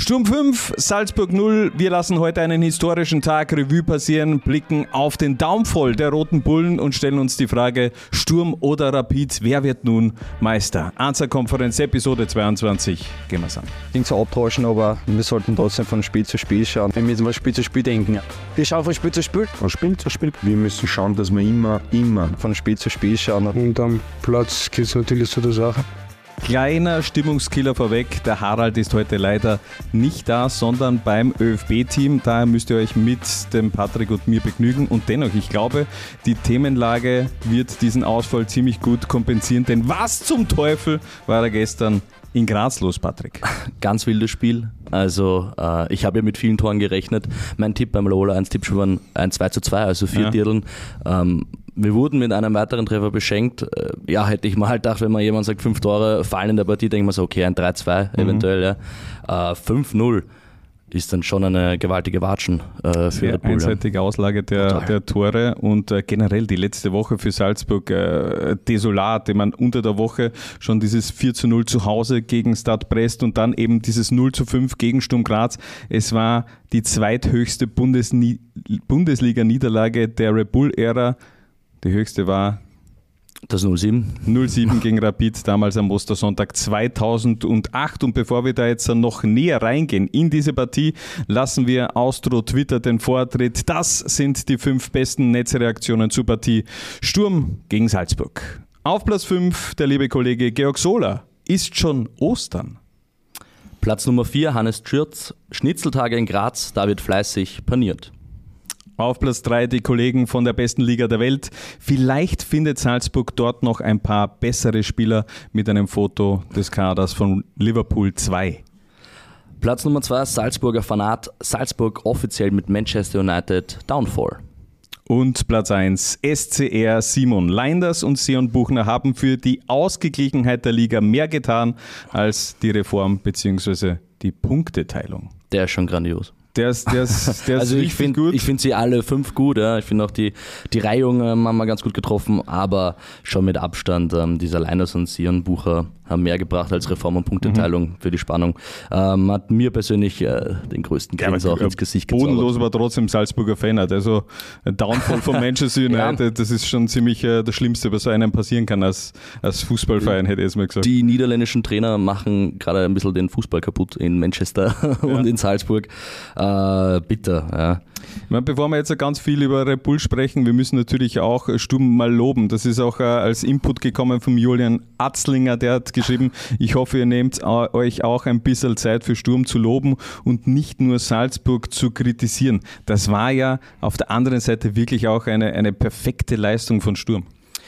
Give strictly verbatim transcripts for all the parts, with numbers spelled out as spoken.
Sturm fünf, Salzburg null. Wir lassen heute einen historischen Tag Revue passieren, blicken auf den Downfall der Roten Bullen und stellen uns die Frage, Sturm oder Rapid, wer wird nun Meister? Answer-Konferenz, Episode zweiundzwanzig. Gehen wir's an. Klingt so abtauschen, aber wir sollten trotzdem von Spiel zu Spiel schauen. Wir müssen von Spiel zu Spiel denken. Wir schauen von Spiel zu Spiel. Von Spiel zu Spiel. Wir müssen schauen, dass wir immer, immer von Spiel zu Spiel schauen. Und am Platz geht es natürlich zu der Sache. Kleiner Stimmungskiller vorweg, der Harald ist heute leider nicht da, sondern beim ÖFB-Team. Daher müsst ihr euch mit dem Patrick und mir begnügen. Und dennoch, ich glaube, die Themenlage wird diesen Ausfall ziemlich gut kompensieren. Denn was zum Teufel war er gestern in Graz los, Patrick? Ganz wildes Spiel. Also äh, ich habe ja mit vielen Toren gerechnet. Mein Tipp beim Lola eins Tipp schon waren ein zwei zu zwei, also vier ja. Dirteln. Ähm, Wir wurden mit einem weiteren Treffer beschenkt. Ja, hätte ich mal halt gedacht, wenn man jemand sagt, fünf Tore fallen in der Partie, denkt man so, okay, ein drei zwei mhm. eventuell. Ja. Äh, fünf null ist dann schon eine gewaltige Watschen äh, für Sehr Red Bull. Einseitige Auslage der, der Tore und äh, generell die letzte Woche für Salzburg äh, desolat. Ich meine, unter der Woche schon dieses vier zu null zu Hause gegen Stade Brest und dann eben dieses null zu fünf gegen Sturm Graz. Es war die zweithöchste Bundesni- Bundesliga-Niederlage der Red Bull-Ära. Die höchste war das null sieben. null sieben gegen Rapid, damals am Ostersonntag zweitausendacht. Und bevor wir da jetzt noch näher reingehen in diese Partie, lassen wir Austro Twitter den Vortritt. Das sind die fünf besten Netzreaktionen zur Partie Sturm gegen Salzburg. Auf Platz fünf der liebe Kollege Georg Sohler. Ist schon Ostern? Platz Nummer vier, Hannes Schürz. Schnitzeltage in Graz, da wird fleißig paniert. Auf Platz drei die Kollegen von der besten Liga der Welt. Vielleicht findet Salzburg dort noch ein paar bessere Spieler mit einem Foto des Kaders von Liverpool zwei. Platz Nummer zwei, Salzburger Fanat. Salzburg offiziell mit Manchester United Downfall. Und Platz eins, S C R Simon Leinders und Seon Buchner haben für die Ausgeglichenheit der Liga mehr getan als die Reform bzw. die Punkteteilung. Der ist schon grandios. Der ist, der ist, der ist also ich finde ich find sie alle fünf gut. Ja. Ich finde auch die, die Reihung ähm, haben wir ganz gut getroffen, aber schon mit Abstand ähm, dieser Leinders und Sion Bucher haben mehr gebracht als Reform und Punkteteilung mhm. für die Spannung. Ähm, hat mir persönlich äh, den größten Grinser ja, auch ins Gesicht gezaubert. Bodenlos war trotzdem Salzburger Fan. Also ein Downfall von Manchester United, ja. Das ist schon ziemlich äh, das Schlimmste, was so einem passieren kann als, als Fußballverein, hätte ich es mal gesagt. Die niederländischen Trainer machen gerade ein bisschen den Fußball kaputt in Manchester und ja. in Salzburg. Äh, bitter, ja. Ich meine, bevor wir jetzt ganz viel über Red Bull sprechen, wir müssen natürlich auch Sturm mal loben. Das ist auch äh, als Input gekommen von Julian Atzlinger, der hat geschrieben, ich hoffe, ihr nehmt äh, euch auch ein bisschen Zeit für Sturm zu loben und nicht nur Salzburg zu kritisieren. Das war ja auf der anderen Seite wirklich auch eine, eine perfekte Leistung von Sturm.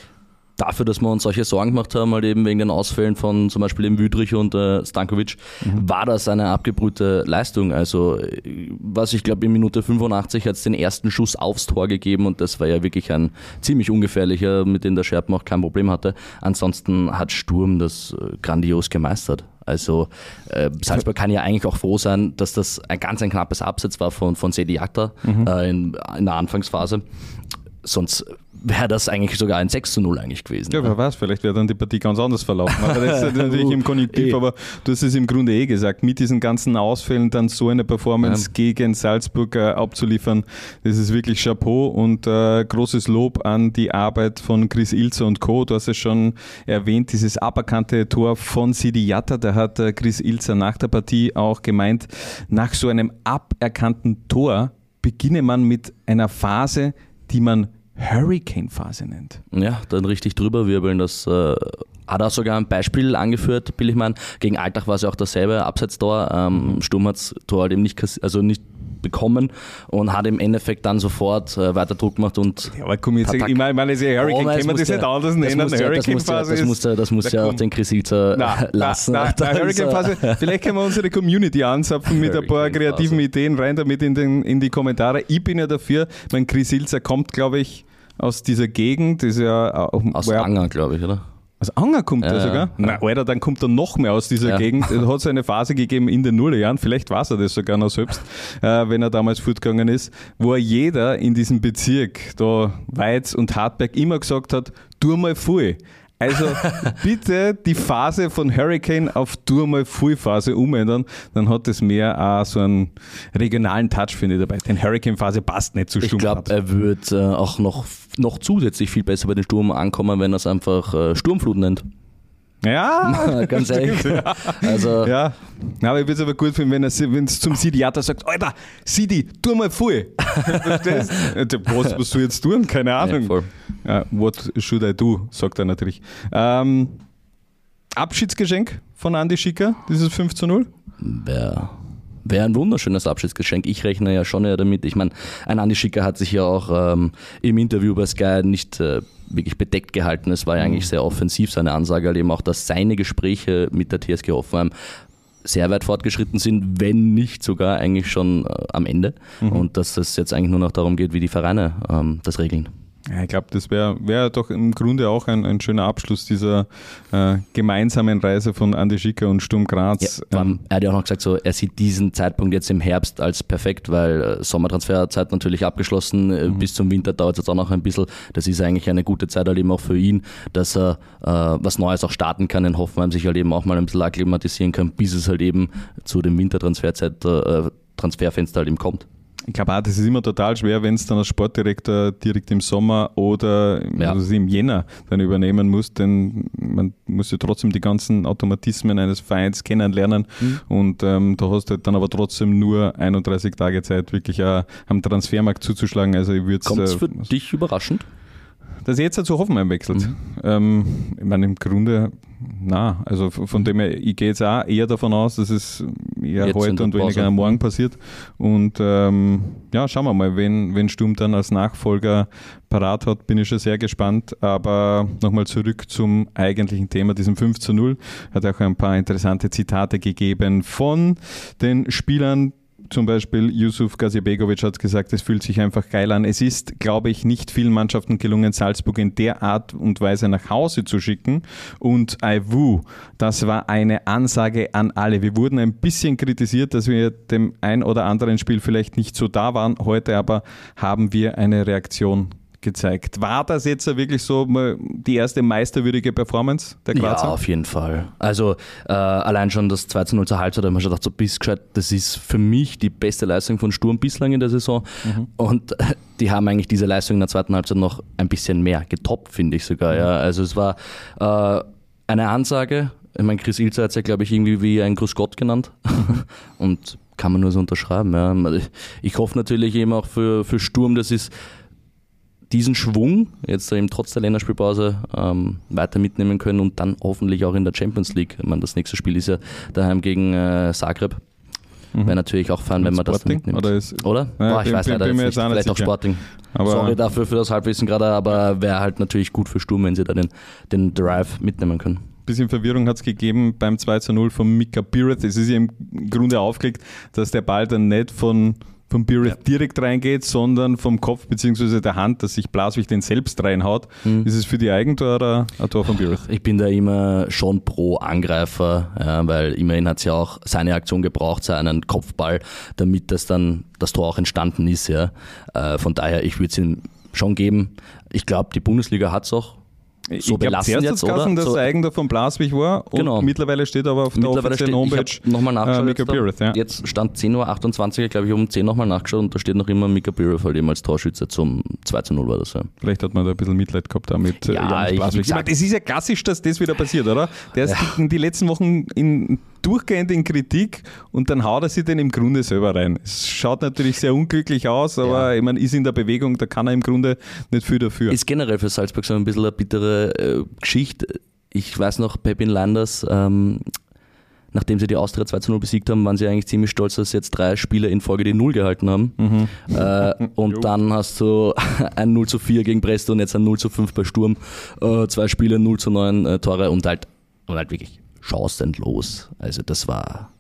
Dafür, dass wir uns solche Sorgen gemacht haben, halt eben wegen den Ausfällen von zum Beispiel dem Wüdrich und äh, Stankovic, mhm. war das eine abgebrühte Leistung. Also was ich glaube, in Minute fünfundachtzig hat es den ersten Schuss aufs Tor gegeben und das war ja wirklich ein ziemlich ungefährlicher, mit dem der Scherpen auch kein Problem hatte. Ansonsten hat Sturm das äh, grandios gemeistert. Also äh, Salzburg kann ja eigentlich auch froh sein, dass das ein ganz ein knappes Abseits war von, von Sedi Jakta mhm. äh, in, in der Anfangsphase. Sonst wäre das eigentlich sogar ein sechs zu null eigentlich gewesen. Ja, wer weiß, vielleicht wäre dann die Partie ganz anders verlaufen. Aber das ist natürlich im Konjunktiv, aber du hast es im Grunde eh gesagt, mit diesen ganzen Ausfällen dann so eine Performance ja. gegen Salzburg äh, abzuliefern, das ist wirklich Chapeau und äh, großes Lob an die Arbeit von Chris Ilzer und Co. Du hast es schon erwähnt, dieses aberkannte Tor von Sidi Jatta, da hat äh, Chris Ilzer nach der Partie auch gemeint, nach so einem aberkannten Tor beginne man mit einer Phase, die man Hurricane-Phase nennt. Ja, dann richtig drüber wirbeln. Das äh, hat er sogar ein Beispiel angeführt, Billigmann. Gegen Altach war es ja auch dasselbe Abseitstor. Ähm, Sturm hat das Tor halt eben nicht, also nicht bekommen und hat im Endeffekt dann sofort äh, weiter Druck gemacht. Und ja, aber komm jetzt, ich meine, meine ist ja Hurricane, oh, kann man das nicht anders nennen? Hurricane-Phase Das muss ja, das muss ja auch den Chris Ilzer lassen. Nein, Hurricane-Phase, vielleicht können wir unsere Community anzapfen mit ein paar kreativen Ideen rein damit in, den, in die Kommentare. Ich bin ja dafür, mein Chris Ilzer kommt, glaube ich, aus dieser Gegend. Das ist ja auch, aus Anger, glaube ich, oder? Aus Anger kommt ja, er sogar? Ja. Na, Alter, dann kommt er noch mehr aus dieser ja. Gegend. Es hat so eine Phase gegeben in den Nullerjahren, vielleicht weiß er das sogar noch selbst, äh, wenn er damals fortgegangen ist, wo er jeder in diesem Bezirk, da Weiz und Hartberg, immer gesagt hat, tu mal voll. Also bitte die Phase von Hurricane auf tu mal Full-Phase umändern, dann hat das mehr auch so einen regionalen Touch, finde ich, dabei. Denn Hurricane-Phase passt nicht zu Sturm Ich glaube, er wird äh, auch noch, noch zusätzlich viel besser bei den Sturm ankommen, wenn er es einfach äh, Sturmflut nennt. Ja, ganz ehrlich. Ja. Also, ja. Aber ich würde es aber gut finden, wenn es zum Sidiata sagt, Alter, Sidi, tu mal voll. Verstehst du? Was musst du jetzt tun? Keine Ahnung. Ja, voll. Ja, what should I do? Sagt er natürlich. Ähm, Abschiedsgeschenk von Andi Schicker, dieses fünf zu null? Wäre wär ein wunderschönes Abschiedsgeschenk. Ich rechne ja schon eher damit. Ich meine, ein Andi Schicker hat sich ja auch ähm, im Interview bei Sky nicht äh, wirklich bedeckt gehalten. Es war ja eigentlich sehr offensiv, seine Ansage, halt eben auch, dass seine Gespräche mit der T S G Hoffenheim sehr weit fortgeschritten sind, wenn nicht sogar eigentlich schon äh, am Ende. Mhm. Und dass es jetzt eigentlich nur noch darum geht, wie die Vereine ähm, das regeln. Ja, ich glaube, das wäre wär doch im Grunde auch ein, ein schöner Abschluss dieser äh, gemeinsamen Reise von Andi Schicker und Sturm Graz. Ja, ähm, er hat ja auch noch gesagt, so, er sieht diesen Zeitpunkt jetzt im Herbst als perfekt, weil äh, Sommertransferzeit natürlich abgeschlossen, äh, mhm. bis zum Winter dauert es jetzt auch noch ein bisschen. Das ist eigentlich eine gute Zeit halt eben auch für ihn, dass er äh, was Neues auch starten kann in Hoffenheim, sich halt eben auch mal ein bisschen akklimatisieren kann, bis es halt eben zu dem Wintertransferzeit äh, Transferfenster halt eben kommt. Ich glaube auch, das ist immer total schwer, wenn es dann als Sportdirektor direkt im Sommer oder ja. also im Jänner dann übernehmen muss, denn man muss ja trotzdem die ganzen Automatismen eines Vereins kennenlernen mhm. und ähm, da hast du halt dann aber trotzdem nur einunddreißig Tage Zeit, wirklich auch am Transfermarkt zuzuschlagen. Also ich würde Kommt es äh, für dich überraschend? Dass er jetzt zu Hoffenheim wechselt. Mhm. Ähm, ich meine, im Grunde, na, also von dem her, ich gehe jetzt auch eher davon aus, dass es eher jetzt heute und weniger am Morgen passiert. Und ähm, ja, schauen wir mal, wenn, wenn Sturm dann als Nachfolger parat hat, bin ich schon sehr gespannt. Aber nochmal zurück zum eigentlichen Thema, diesem fünf zu null. Hat auch ein paar interessante Zitate gegeben von den Spielern. Zum Beispiel Yusuf Gazibegovic hat gesagt, es fühlt sich einfach geil an. Es ist, glaube ich, nicht vielen Mannschaften gelungen, Salzburg in der Art und Weise nach Hause zu schicken. Und Aiwu, das war eine Ansage an alle. Wir wurden ein bisschen kritisiert, dass wir dem ein oder anderen Spiel vielleicht nicht so da waren. Heute aber haben wir eine Reaktion gezeigt. War das jetzt wirklich so die erste meisterwürdige Performance der Grazer? Ja, auf jeden Fall. Also äh, allein schon das zwei zu null zur Halbzeit, da habe ich mir schon gedacht, so bist gescheit, das ist für mich die beste Leistung von Sturm bislang in der Saison. Mhm. Und äh, die haben eigentlich diese Leistung in der zweiten Halbzeit noch ein bisschen mehr getoppt, finde ich sogar. Mhm. Ja. Also es war äh, eine Ansage. Ich meine, Chris Ilzer hat es ja, glaube ich, irgendwie wie ein Gruß Gott genannt. Und kann man nur so unterschreiben. Ja. Ich hoffe natürlich eben auch für, für Sturm, das ist diesen Schwung jetzt eben trotz der Länderspielpause ähm, weiter mitnehmen können und dann hoffentlich auch in der Champions League. Ich meine, das nächste Spiel ist ja daheim gegen äh, Zagreb. Mhm. Wäre natürlich auch fein, wenn man das mitnimmt. Oder, ist, oder? Ja, Boah, ich bin, weiß leider bin jetzt jetzt nicht. Vielleicht auch Sporting. Aber Sorry dafür für das Halbwissen gerade, aber wäre halt natürlich gut für Sturm, wenn sie da den, den Drive mitnehmen können. Bisschen Verwirrung hat es gegeben beim zwei zu null von Mika Bireth. Es ist ja im Grunde aufgelegt, dass der Ball dann nicht von vom Bireth ja. direkt reingeht, sondern vom Kopf bzw. der Hand, dass sich Blaswig den selbst reinhaut. Mhm. Ist es für die Eigentor oder ein Tor von Bireth? Ich bin da immer schon pro Angreifer, ja, weil immerhin hat es ja auch seine Aktion gebraucht, seinen Kopfball, damit das dann das Tor auch entstanden ist. Ja. Äh, von daher, ich würde es ihm schon geben. Ich glaube, die Bundesliga hat es auch so ich belassen glaub, jetzt, oder? Dass so, der Eigentor von Blaswig war und genau. mittlerweile steht aber auf der offiziellen Homepage nochmal nachgeschaut. Äh, Mika Bireth, ja. Jetzt stand zehn Uhr achtundzwanzig, glaube ich, um zehn nochmal nachgeschaut und da steht noch immer Mika Bireth halt eben als Torschütze zum zwei zu null war das. Ja. Vielleicht hat man da ein bisschen Mitleid gehabt damit. Ja, äh, Blaswig. Ich, ich meine, es ist ja klassisch, dass das wieder passiert, oder? Der ist ja. die letzten Wochen in durchgehend in Kritik und dann haut er sich den im Grunde selber rein. Es schaut natürlich sehr unglücklich aus, aber ja. ich meine, ist in der Bewegung, da kann er im Grunde nicht viel dafür. Ist generell für Salzburg so ein bisschen eine bittere äh, Geschichte. Ich weiß noch, Pepin Landers, ähm, nachdem sie die Austria zwei zu null besiegt haben, waren sie eigentlich ziemlich stolz, dass sie jetzt drei Spiele in Folge die Null gehalten haben. Mhm. Äh, und dann hast du ein null zu vier gegen Brest und jetzt ein null zu fünf bei Sturm. Äh, zwei Spiele, null zu neun äh, Tore und halt, und halt wirklich chancenlos. Also das war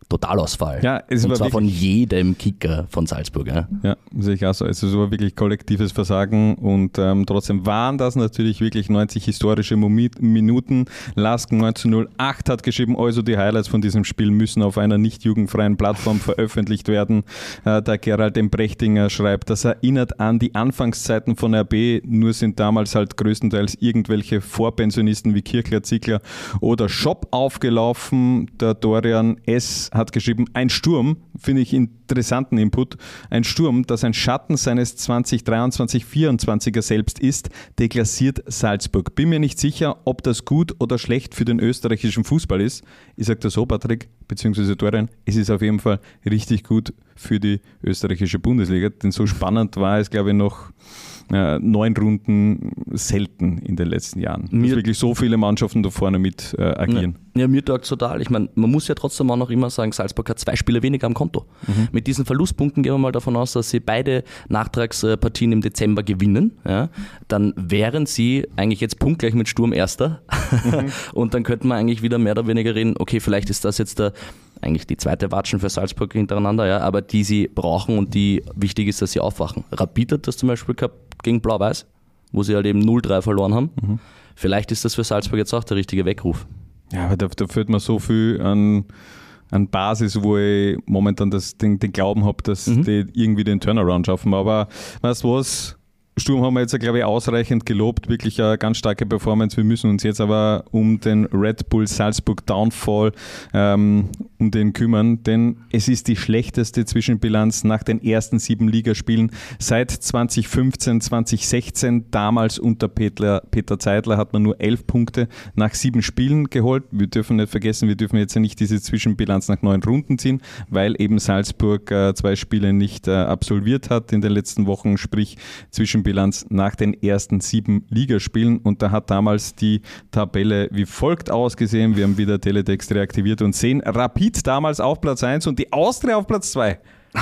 Totalausfall. Ja, es und war zwar von wirklich- jedem Kicker von Salzburg. Ja. Ja, sehe ich auch so. Also es war wirklich kollektives Versagen und ähm, trotzdem waren das natürlich wirklich neunzig historische Mumi- Minuten. Lasken neunzehnhundertacht hat geschrieben, also die Highlights von diesem Spiel müssen auf einer nicht jugendfreien Plattform veröffentlicht werden. Äh, der Gerald M. Brechtinger schreibt, das erinnert an die Anfangszeiten von R B, nur sind damals halt größtenteils irgendwelche Vorpensionisten wie Kirchler, Ziegler oder Schopp aufgelaufen. Der Dorian S. hat geschrieben, ein Sturm, finde ich interessanten Input, ein Sturm, das ein Schatten seines zwanzig dreiundzwanzig vierundzwanziger selbst ist, deklassiert Salzburg. Bin mir nicht sicher, ob das gut oder schlecht für den österreichischen Fußball ist. Ich sage das so, Patrick, beziehungsweise Dorian, es ist auf jeden Fall richtig gut für die österreichische Bundesliga, denn so spannend war es, glaube ich, noch äh, neun Runden selten in den letzten Jahren. Mir dass wirklich so viele Mannschaften da vorne mit äh, agieren. Ja, ja mir taugt total. Ich meine, man muss ja trotzdem auch noch immer sagen, Salzburg hat zwei Spiele weniger am Konto. Mhm. Mit diesen Verlustpunkten gehen wir mal davon aus, dass sie beide Nachtragspartien im Dezember gewinnen. Ja? Dann wären sie eigentlich jetzt punktgleich mit Sturm Erster. Mhm. Und dann könnte man eigentlich wieder mehr oder weniger reden, okay, vielleicht ist das jetzt der eigentlich die zweite Watschen für Salzburg hintereinander, ja, aber die sie brauchen und die wichtig ist, dass sie aufwachen. Rapid hat das zum Beispiel gehabt gegen Blau-Weiß, wo sie halt eben null drei verloren haben. Mhm. Vielleicht ist das für Salzburg jetzt auch der richtige Weckruf. Ja, aber da, da fehlt mir so viel an, an Basis, wo ich momentan das, den, den Glauben habe, dass mhm. die irgendwie den Turnaround schaffen. Aber weißt du was? Sturm haben wir jetzt, glaube ich, ausreichend gelobt. Wirklich eine ganz starke Performance. Wir müssen uns jetzt aber um den Red Bull Salzburg Downfall ähm, um den kümmern, denn es ist die schlechteste Zwischenbilanz nach den ersten sieben Ligaspielen seit zwanzig fünfzehn, zwanzig sechzehn. Damals unter Peter, Peter Zeidler hat man nur elf Punkte nach sieben Spielen geholt. Wir dürfen nicht vergessen, wir dürfen jetzt ja nicht diese Zwischenbilanz nach neun Runden ziehen, weil eben Salzburg äh, zwei Spiele nicht äh, absolviert hat in den letzten Wochen, sprich Zwischenbilanz nach den ersten sieben Ligaspielen. Und da hat damals die Tabelle wie folgt ausgesehen. Wir haben wieder Teletext reaktiviert und sehen Rapid damals auf Platz eins und die Austria auf Platz zwei.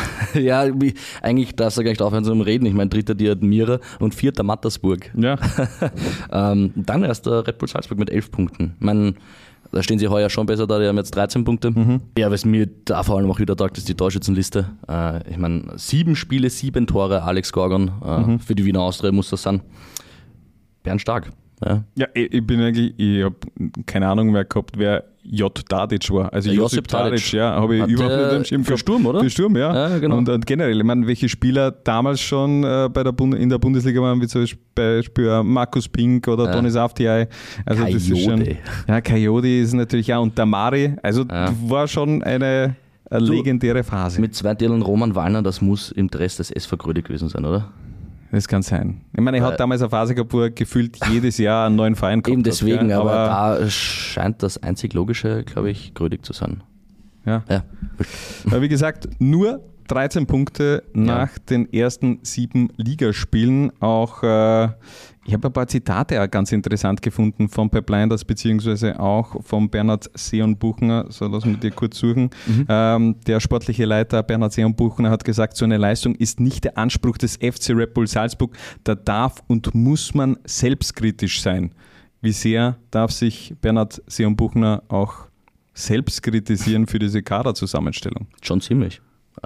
Ja, wie, eigentlich darfst du gar nicht aufhören zu reden. Ich meine, dritter die Admira und vierter Mattersburg. Ja. ähm, dann erst der Red Bull Salzburg mit elf Punkten. Ich meine, da stehen sie heuer schon besser da, die haben jetzt dreizehn Punkte. Mhm. Ja, was mir da vor allem auch wieder taugt, ist die Torschützenliste. Äh, ich meine, sieben Spiele, sieben Tore, Alex Gorgon. Äh, mhm. Für die Wiener Austria muss das sein. Bernstark. Ja, ja ich, ich bin eigentlich, ich habe keine Ahnung mehr gehabt, wer J. Tadic war. Also ja, Josip Tadic, ja, habe ich Hat überhaupt nicht im Schirm für Sturm, oder? Für Sturm, ja. ja genau. und, und generell, ich meine, welche Spieler damals schon äh, bei der Bund- in der Bundesliga waren, wie zum Beispiel äh, Markus Pink oder ja. Toni Saftiai. Also das ist schon, ja, Coyote ist natürlich auch, und Damari, also ja. war schon eine, eine du, legendäre Phase. Mit zwei Teilen Roman Wallner, das muss im Dress des S V Gröde gewesen sein, oder? Das kann sein. Ich meine, er hat damals eine Phase gehabt, wo er gefühlt jedes Jahr einen neuen Verein gehabt Eben deswegen, hat, aber, aber da scheint das einzig Logische, glaube ich, Grödig zu sein. Ja. ja. Aber wie gesagt, nur dreizehn Punkte nach ja. den ersten sieben Ligaspielen. Auch äh, ich habe ein paar Zitate auch ganz interessant gefunden von Pep Lijnders beziehungsweise auch von Bernhard Seon-Buchner. So, lass mich dir kurz suchen. Mhm. Ähm, der sportliche Leiter Bernhard Seon-Buchner hat gesagt, so eine Leistung ist nicht der Anspruch des F C Red Bull Salzburg. Da darf und muss man selbstkritisch sein. Wie sehr darf sich Bernhard Seon-Buchner auch selbst kritisieren für diese Kaderzusammenstellung? Schon ziemlich.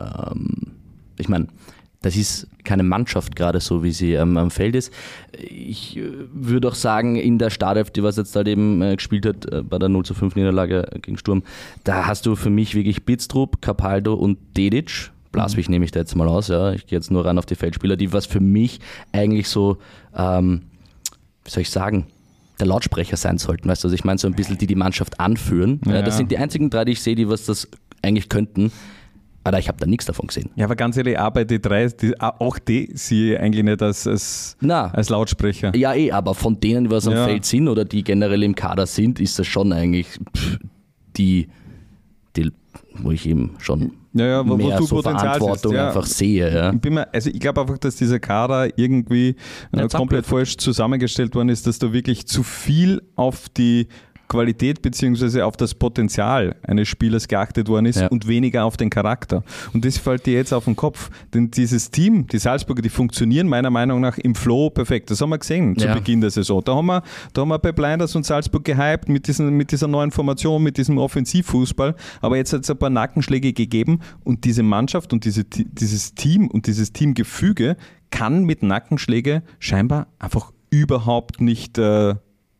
Ähm, ich meine, das ist keine Mannschaft gerade so, wie sie ähm, am Feld ist. Ich äh, würde auch sagen, in der Startelf, die was jetzt halt eben äh, gespielt hat äh, bei der null zu fünf Niederlage gegen Sturm, da hast du für mich wirklich Bitztrup, Capaldo und Dedic. Blaswig mhm. nehme ich da jetzt mal aus. Ja. Ich gehe jetzt nur ran auf die Feldspieler, die was für mich eigentlich so, ähm, wie soll ich sagen, der Lautsprecher sein sollten. Weißt du, also ich meine so ein bisschen, die die Mannschaft anführen. Ja. Das sind die einzigen drei, die ich sehe, die was das eigentlich könnten. Aber ich habe da nichts davon gesehen. Ja, aber ganz ehrlich, auch bei die drei, die, auch die sehe ich eigentlich nicht als, als, als Lautsprecher. Ja, eh, aber von denen, die was am ja. Feld sind oder die generell im Kader sind, ist das schon eigentlich pff, die, die, wo ich eben schon ja, ja, wo, mehr wo so Verantwortung ja. einfach sehe. Ja. Ich, bin mir, also ich glaube einfach, dass dieser Kader irgendwie äh, komplett falsch zusammengestellt worden ist, dass da wirklich zu viel auf die Qualität beziehungsweise auf das Potenzial eines Spielers geachtet worden ist, ja, und weniger auf den Charakter. Und das fällt dir jetzt auf den Kopf. Denn dieses Team, die Salzburger, die funktionieren meiner Meinung nach im Flow perfekt. Das haben wir gesehen zu ja. Beginn der Saison. Da haben wir, da haben wir bei Blinders und Salzburg gehypt mit, diesen, mit dieser neuen Formation, mit diesem Offensivfußball. Aber jetzt hat es ein paar Nackenschläge gegeben und diese Mannschaft und diese, dieses Team und dieses Teamgefüge kann mit Nackenschläge scheinbar einfach überhaupt nicht äh,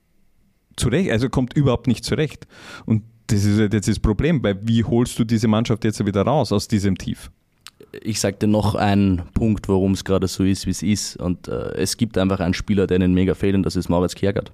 zurecht, also kommt überhaupt nicht zurecht. Und das ist jetzt das Problem, weil wie holst du diese Mannschaft jetzt wieder raus aus diesem Tief? Ich sage dir noch einen Punkt, warum es gerade so ist, wie es ist. Und äh, es gibt einfach einen Spieler, der ihnen mega fehlt, und das ist Moritz Kjærgaard.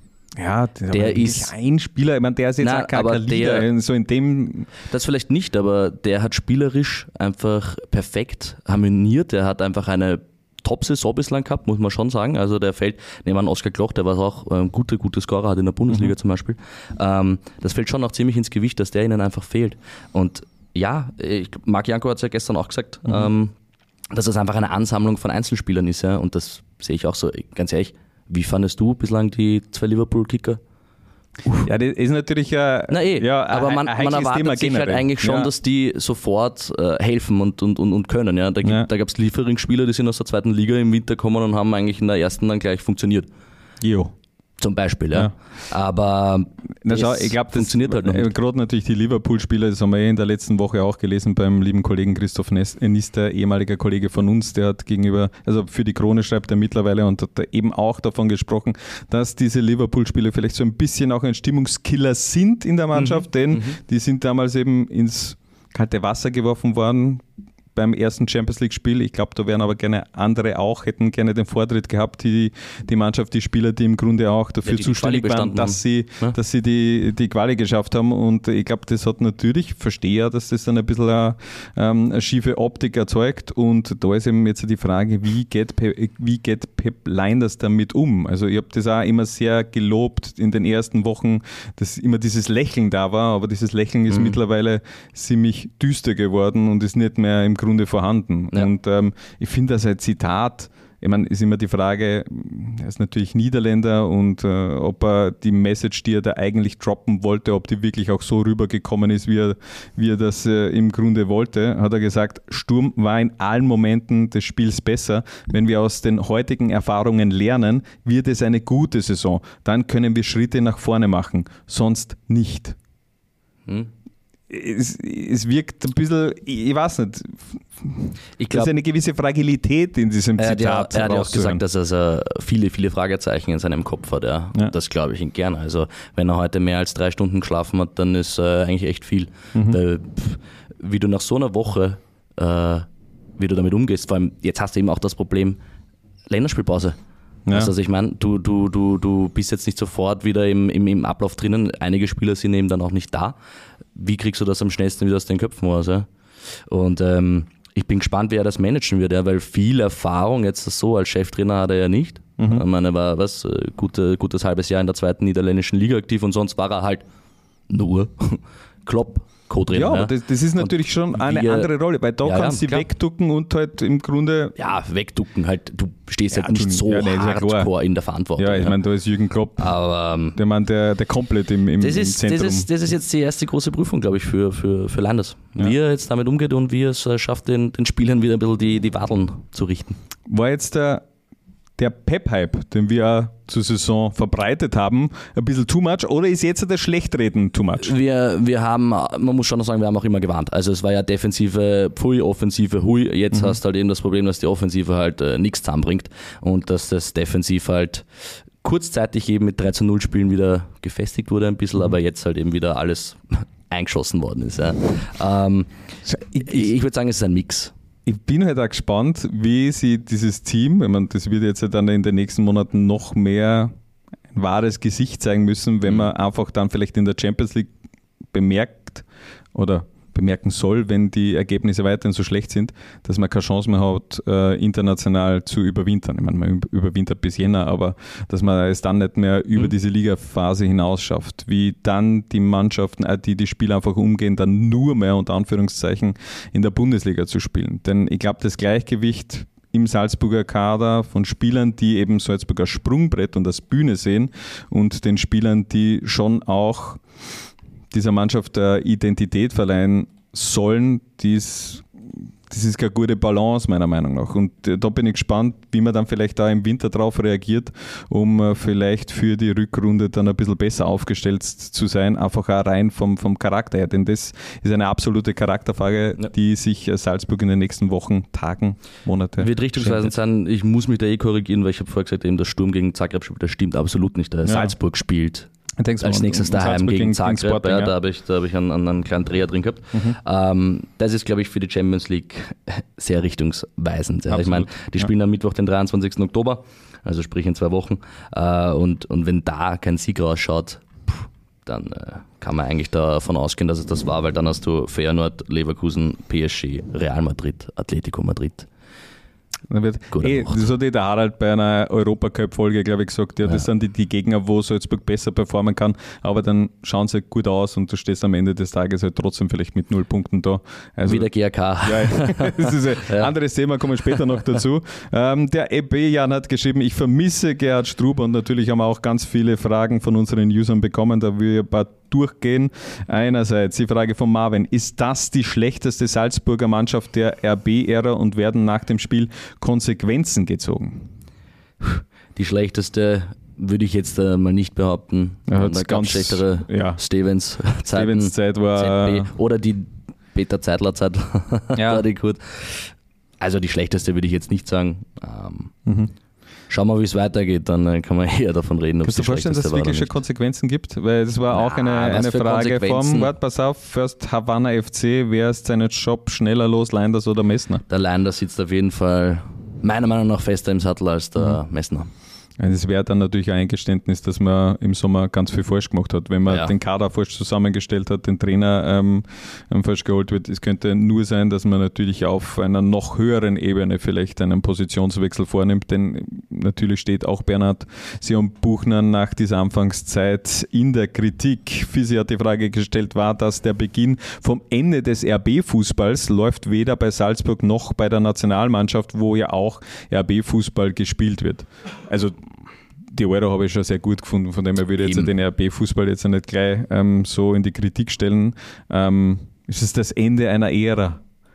Ja, der, der ist ein Spieler, ich meine, der ist jetzt nein, auch kein, kein Leader, der, so in dem. Das vielleicht nicht, aber der hat spielerisch einfach perfekt harmoniert. Der hat einfach eine Top-Saison bislang gehabt, muss man schon sagen. Also der fällt, nehmen wir an Oskar Gloch, der war auch ein guter, guter Scorer, hat in der Bundesliga mhm. zum Beispiel. Ähm, das fällt schon auch ziemlich ins Gewicht, dass der ihnen einfach fehlt. Und ja, ich, Marc Janko hat es ja gestern auch gesagt, mhm. ähm, dass es einfach eine Ansammlung von Einzelspielern ist. Ja? Und das sehe ich auch so, ganz ehrlich. Wie fandest du bislang die zwei Liverpool-Kicker? Uff. Ja, das ist natürlich ein, Na eh, ja, aber man, ein man erwartet Thema sich generell. halt eigentlich schon, ja. dass die sofort äh, helfen und, und, und, und können. Ja? Da, ja. da gab es Liefering-Spieler, die sind aus der zweiten Liga im Winter gekommen und haben eigentlich in der ersten dann gleich funktioniert. Jo. Zum Beispiel, ja. ja. Aber Na, schau, ich glaube, das funktioniert halt noch nicht. Gerade natürlich die Liverpool-Spieler, das haben wir eh in der letzten Woche auch gelesen beim lieben Kollegen Christoph Nister, ehemaliger Kollege von uns, der hat gegenüber, also für die Krone schreibt er mittlerweile und hat eben auch davon gesprochen, dass diese Liverpool-Spieler vielleicht so ein bisschen auch ein Stimmungskiller sind in der Mannschaft, mhm. denn mhm. die sind damals eben ins kalte Wasser geworfen worden beim ersten Champions-League-Spiel. Ich glaube, da wären aber gerne andere auch, hätten gerne den Vortritt gehabt, die, die Mannschaft, die Spieler, die im Grunde auch dafür ja, die zuständig die waren, dass sie, ja. dass sie die, die Quali geschafft haben. Und ich glaube, das hat natürlich, ich verstehe ja, dass das dann ein bisschen eine, ähm, eine schiefe Optik erzeugt. Und da ist eben jetzt die Frage, wie geht, Pe- wie geht Pep Lijnders damit um? Also ich habe das auch immer sehr gelobt in den ersten Wochen, dass immer dieses Lächeln da war, aber dieses Lächeln ist mhm. mittlerweile ziemlich düster geworden und ist nicht mehr im Grunde vorhanden. Ja. Und ähm, ich finde das ein Zitat, ich meine, ist immer die Frage, er ist natürlich Niederländer und äh, ob er die Message, die er da eigentlich droppen wollte, ob die wirklich auch so rübergekommen ist, wie er, wie er das äh, im Grunde wollte, hat er gesagt, Sturm war in allen Momenten des Spiels besser. Wenn wir aus den heutigen Erfahrungen lernen, wird es eine gute Saison. Dann können wir Schritte nach vorne machen, sonst nicht. Hm. Es, es wirkt ein bisschen, ich weiß nicht, ich glaub, das ist eine gewisse Fragilität in diesem er Zitat. Ja, er hat ja auch gesagt, dass er viele, viele Fragezeichen in seinem Kopf hat. Ja. Ja. Das glaube ich ihm gerne. Also wenn er heute mehr als drei Stunden geschlafen hat, dann ist äh, eigentlich echt viel. Mhm. Weil, wie du nach so einer Woche, äh, wie du damit umgehst, vor allem jetzt hast du eben auch das Problem, Länderspielpause. Ja. Also ich meine, du, du, du, du bist jetzt nicht sofort wieder im, im, im Ablauf drinnen. Einige Spieler sind eben dann auch nicht da. Wie kriegst du das am schnellsten wieder aus den Köpfen raus? Ja? Und ähm, ich bin gespannt, wie er das managen wird, ja? Weil viel Erfahrung jetzt so als Cheftrainer hat er ja nicht. Mhm. Ich meine, er war was, gute, gutes halbes Jahr in der zweiten niederländischen Liga aktiv und sonst war er halt nur Klopp. Co-Trainer, ja, aber ja. Das, das ist natürlich und schon eine wir, andere Rolle, weil da ja, kannst du ja, wegducken und halt im Grunde... Ja, wegducken halt, du stehst ja, halt nicht so ja, nee, hardcore in der Verantwortung. Ja, ich ja. meine, da ist Jürgen Klopp, aber, ähm, der Mann, der, der komplett im, im, das ist, im Zentrum... Das ist, das ist jetzt die erste große Prüfung, glaube ich, für, für, für Landers. Ja. Wie er jetzt damit umgeht und wie er es schafft, den, den Spielern wieder ein bisschen die, die Wadeln zu richten. War jetzt der... der Pep-Hype, den wir zur Saison verbreitet haben, ein bisschen too much oder ist jetzt das Schlechtreden too much? Wir, wir haben, man muss schon noch sagen, wir haben auch immer gewarnt. Also es war ja Defensive Pfui, Offensive Hui. Jetzt mhm. hast du halt eben das Problem, dass die Offensive halt äh, nichts zusammenbringt und dass das Defensiv halt kurzzeitig eben mit drei zu null Spielen wieder gefestigt wurde ein bisschen, mhm. aber jetzt halt eben wieder alles eingeschossen worden ist. Ja. Ähm, ich ich würde sagen, es ist ein Mix. Ich bin halt auch gespannt, wie sie dieses Team, ich meine, das wird jetzt dann in den nächsten Monaten noch mehr ein wahres Gesicht zeigen müssen, wenn man einfach dann vielleicht in der Champions League bemerkt oder bemerken soll, wenn die Ergebnisse weiterhin so schlecht sind, dass man keine Chance mehr hat, äh, international zu überwintern. Ich meine, man überwintert bis Jänner, aber dass man es dann nicht mehr über mhm. diese Ligaphase hinaus schafft. Wie dann die Mannschaften, äh, die die Spiele einfach umgehen, dann nur mehr unter Anführungszeichen in der Bundesliga zu spielen. Denn ich glaube, das Gleichgewicht im Salzburger Kader von Spielern, die eben Salzburger Sprungbrett und das Bühne sehen und den Spielern, die schon auch dieser Mannschaft äh, Identität verleihen sollen, die es Das ist keine gute Balance, meiner Meinung nach. Und äh, da bin ich gespannt, wie man dann vielleicht da im Winter drauf reagiert, um äh, vielleicht für die Rückrunde dann ein bisschen besser aufgestellt zu sein, einfach auch rein vom, vom Charakter her. Denn das ist eine absolute Charakterfrage, ja. die sich äh, Salzburg in den nächsten Wochen, Tagen, Monate wird richtungsweisend sein. Ich muss mich da eh korrigieren, weil ich habe vorher gesagt, eben der Sturm gegen Zagreb spielt. Das stimmt absolut nicht. Der ja. Salzburg spielt als nächstes daheim gegen Zagreb, Sporting, ja, da habe ich, da hab ich einen, einen kleinen Dreher drin gehabt. Mhm. Ähm, das ist, glaube ich, für die Champions League sehr richtungsweisend. Ja. Ich meine, die spielen ja. am Mittwoch, den dreiundzwanzigsten Oktober, also sprich in zwei Wochen. Äh, und, und wenn da kein Sieg rausschaut, pff, dann äh, kann man eigentlich davon ausgehen, dass es das war, weil dann hast du Feyenoord, Leverkusen, P S G, Real Madrid, Atletico Madrid. Dann wird, ey, das hat eh der Harald bei einer Europacup-Folge, glaube ich, gesagt, ja, das ja. sind die, die Gegner, wo Salzburg besser performen kann, aber dann schauen sie gut aus und du stehst am Ende des Tages halt trotzdem vielleicht mit null Punkten da. Also, wie der G A K. Ja, das ist ein ja. anderes Thema, kommen wir später noch dazu. Ähm, der E B Jan hat geschrieben, ich vermisse Gerhard Struber, und natürlich haben wir auch ganz viele Fragen von unseren Usern bekommen, da will ich ein paar durchgehen. Einerseits die Frage von Marvin, ist das die schlechteste Salzburger Mannschaft der R B-Ära und werden nach dem Spiel Konsequenzen gezogen? Die schlechteste würde ich jetzt äh, mal nicht behaupten. Ja, da gab es schlechtere ja. Stevens-Zeiten. Stevens Zeit war Z B oder die Peter Zeidler-Zeit ja. war die gut. Also die schlechteste würde ich jetzt nicht sagen. Ähm, mhm. Schauen wir mal, wie es weitergeht, dann kann man eher davon reden. Kannst du dir vorstellen, dass es wirklich schon Konsequenzen gibt? Weil das war auch eine, eine Frage vom, warte, pass auf, First Havanna F C, wer ist seinen Job schneller los, Leinders oder Messner? Der Leinders sitzt auf jeden Fall meiner Meinung nach fester im Sattel als der mhm. Messner. Es wäre dann natürlich ein Eingeständnis, dass man im Sommer ganz viel falsch gemacht hat. Wenn man ja. den Kader falsch zusammengestellt hat, den Trainer ähm, falsch geholt wird. Es könnte nur sein, dass man natürlich auf einer noch höheren Ebene vielleicht einen Positionswechsel vornimmt, denn natürlich steht auch Bernhard Sion Buchner nach dieser Anfangszeit in der Kritik. Fisi hat die Frage gestellt, war das der Beginn vom Ende des R B-Fußballs? Läuft weder bei Salzburg noch bei der Nationalmannschaft, wo ja auch R B-Fußball gespielt wird. Also die Euro habe ich schon sehr gut gefunden, von dem her würde ich jetzt den R B-Fußball jetzt nicht gleich ähm, so in die Kritik stellen. Ähm, ist es das Ende einer Ära?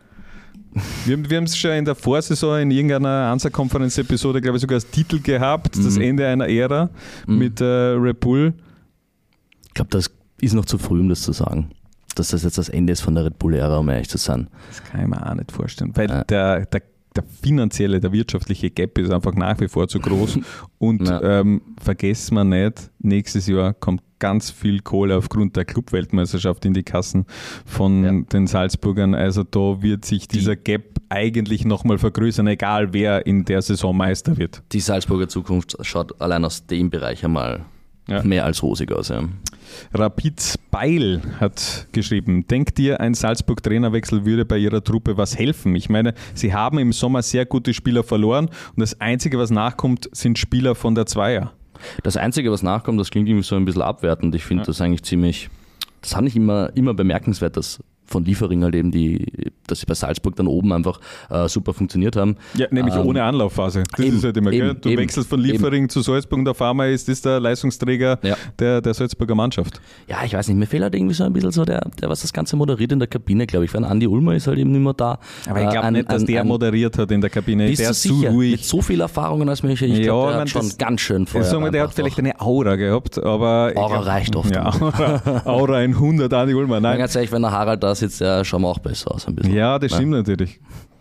Wir haben wir haben es schon in der Vorsaison in irgendeiner Ansa-Konferenz-Episode, glaube ich, sogar als Titel gehabt, mhm. das Ende einer Ära mhm. mit äh, Red Bull. Ich glaube, das ist noch zu früh, um das zu sagen, dass das jetzt das Ende ist von der Red Bull-Ära, um ehrlich zu sein. Das kann ich mir auch nicht vorstellen, weil ja. der, der der finanzielle, der wirtschaftliche Gap ist einfach nach wie vor zu groß und ja. ähm, vergessen wir nicht, nächstes Jahr kommt ganz viel Kohle aufgrund der Clubweltmeisterschaft in die Kassen von ja. den Salzburgern, also da wird sich dieser die, Gap eigentlich nochmal vergrößern, egal wer in der Saison Meister wird. Die Salzburger Zukunft schaut allein aus dem Bereich einmal ja. mehr als rosig aus. Ja. Rapid Beil hat geschrieben, denkt ihr, ein Salzburg-Trainerwechsel würde bei ihrer Truppe was helfen? Ich meine, sie haben im Sommer sehr gute Spieler verloren und das Einzige, was nachkommt, sind Spieler von der Zweier. Das Einzige, was nachkommt, das klingt irgendwie so ein bisschen abwertend. Ich finde ja. das eigentlich ziemlich, das fand ich immer, immer bemerkenswert, dass von Liefering halt eben, die, dass sie bei Salzburg dann oben einfach äh, super funktioniert haben. Ja, nämlich ähm, ohne Anlaufphase. Das eben, ist halt immer, eben, gell? Du eben, wechselst von Liefering eben. zu Salzburg und auf einmal ist das der Leistungsträger ja. der, der Salzburger Mannschaft. Ja, ich weiß nicht, mir fehlt halt irgendwie so ein bisschen so der, der was das Ganze moderiert in der Kabine, glaube ich. Weil Andi Ulmer ist halt eben nicht mehr da. Aber ich glaube nicht, dass ein, der ein, moderiert hat in der Kabine. Bist der du ist sicher? zu ruhig. Mit so viel Erfahrungen als Michael, ich ja, glaube, der hat schon das, ganz schön Feuer. Sagen wir, der hat vielleicht eine Aura gehabt, aber... Aura glaub, reicht oft. Ja, Aura, Aura in hundert Andi Ulmer. Nein. Ganz ehrlich, wenn der Harald da sitzt, ja, schauen wir auch besser aus ein bisschen. Ja, das stimmt ja. natürlich.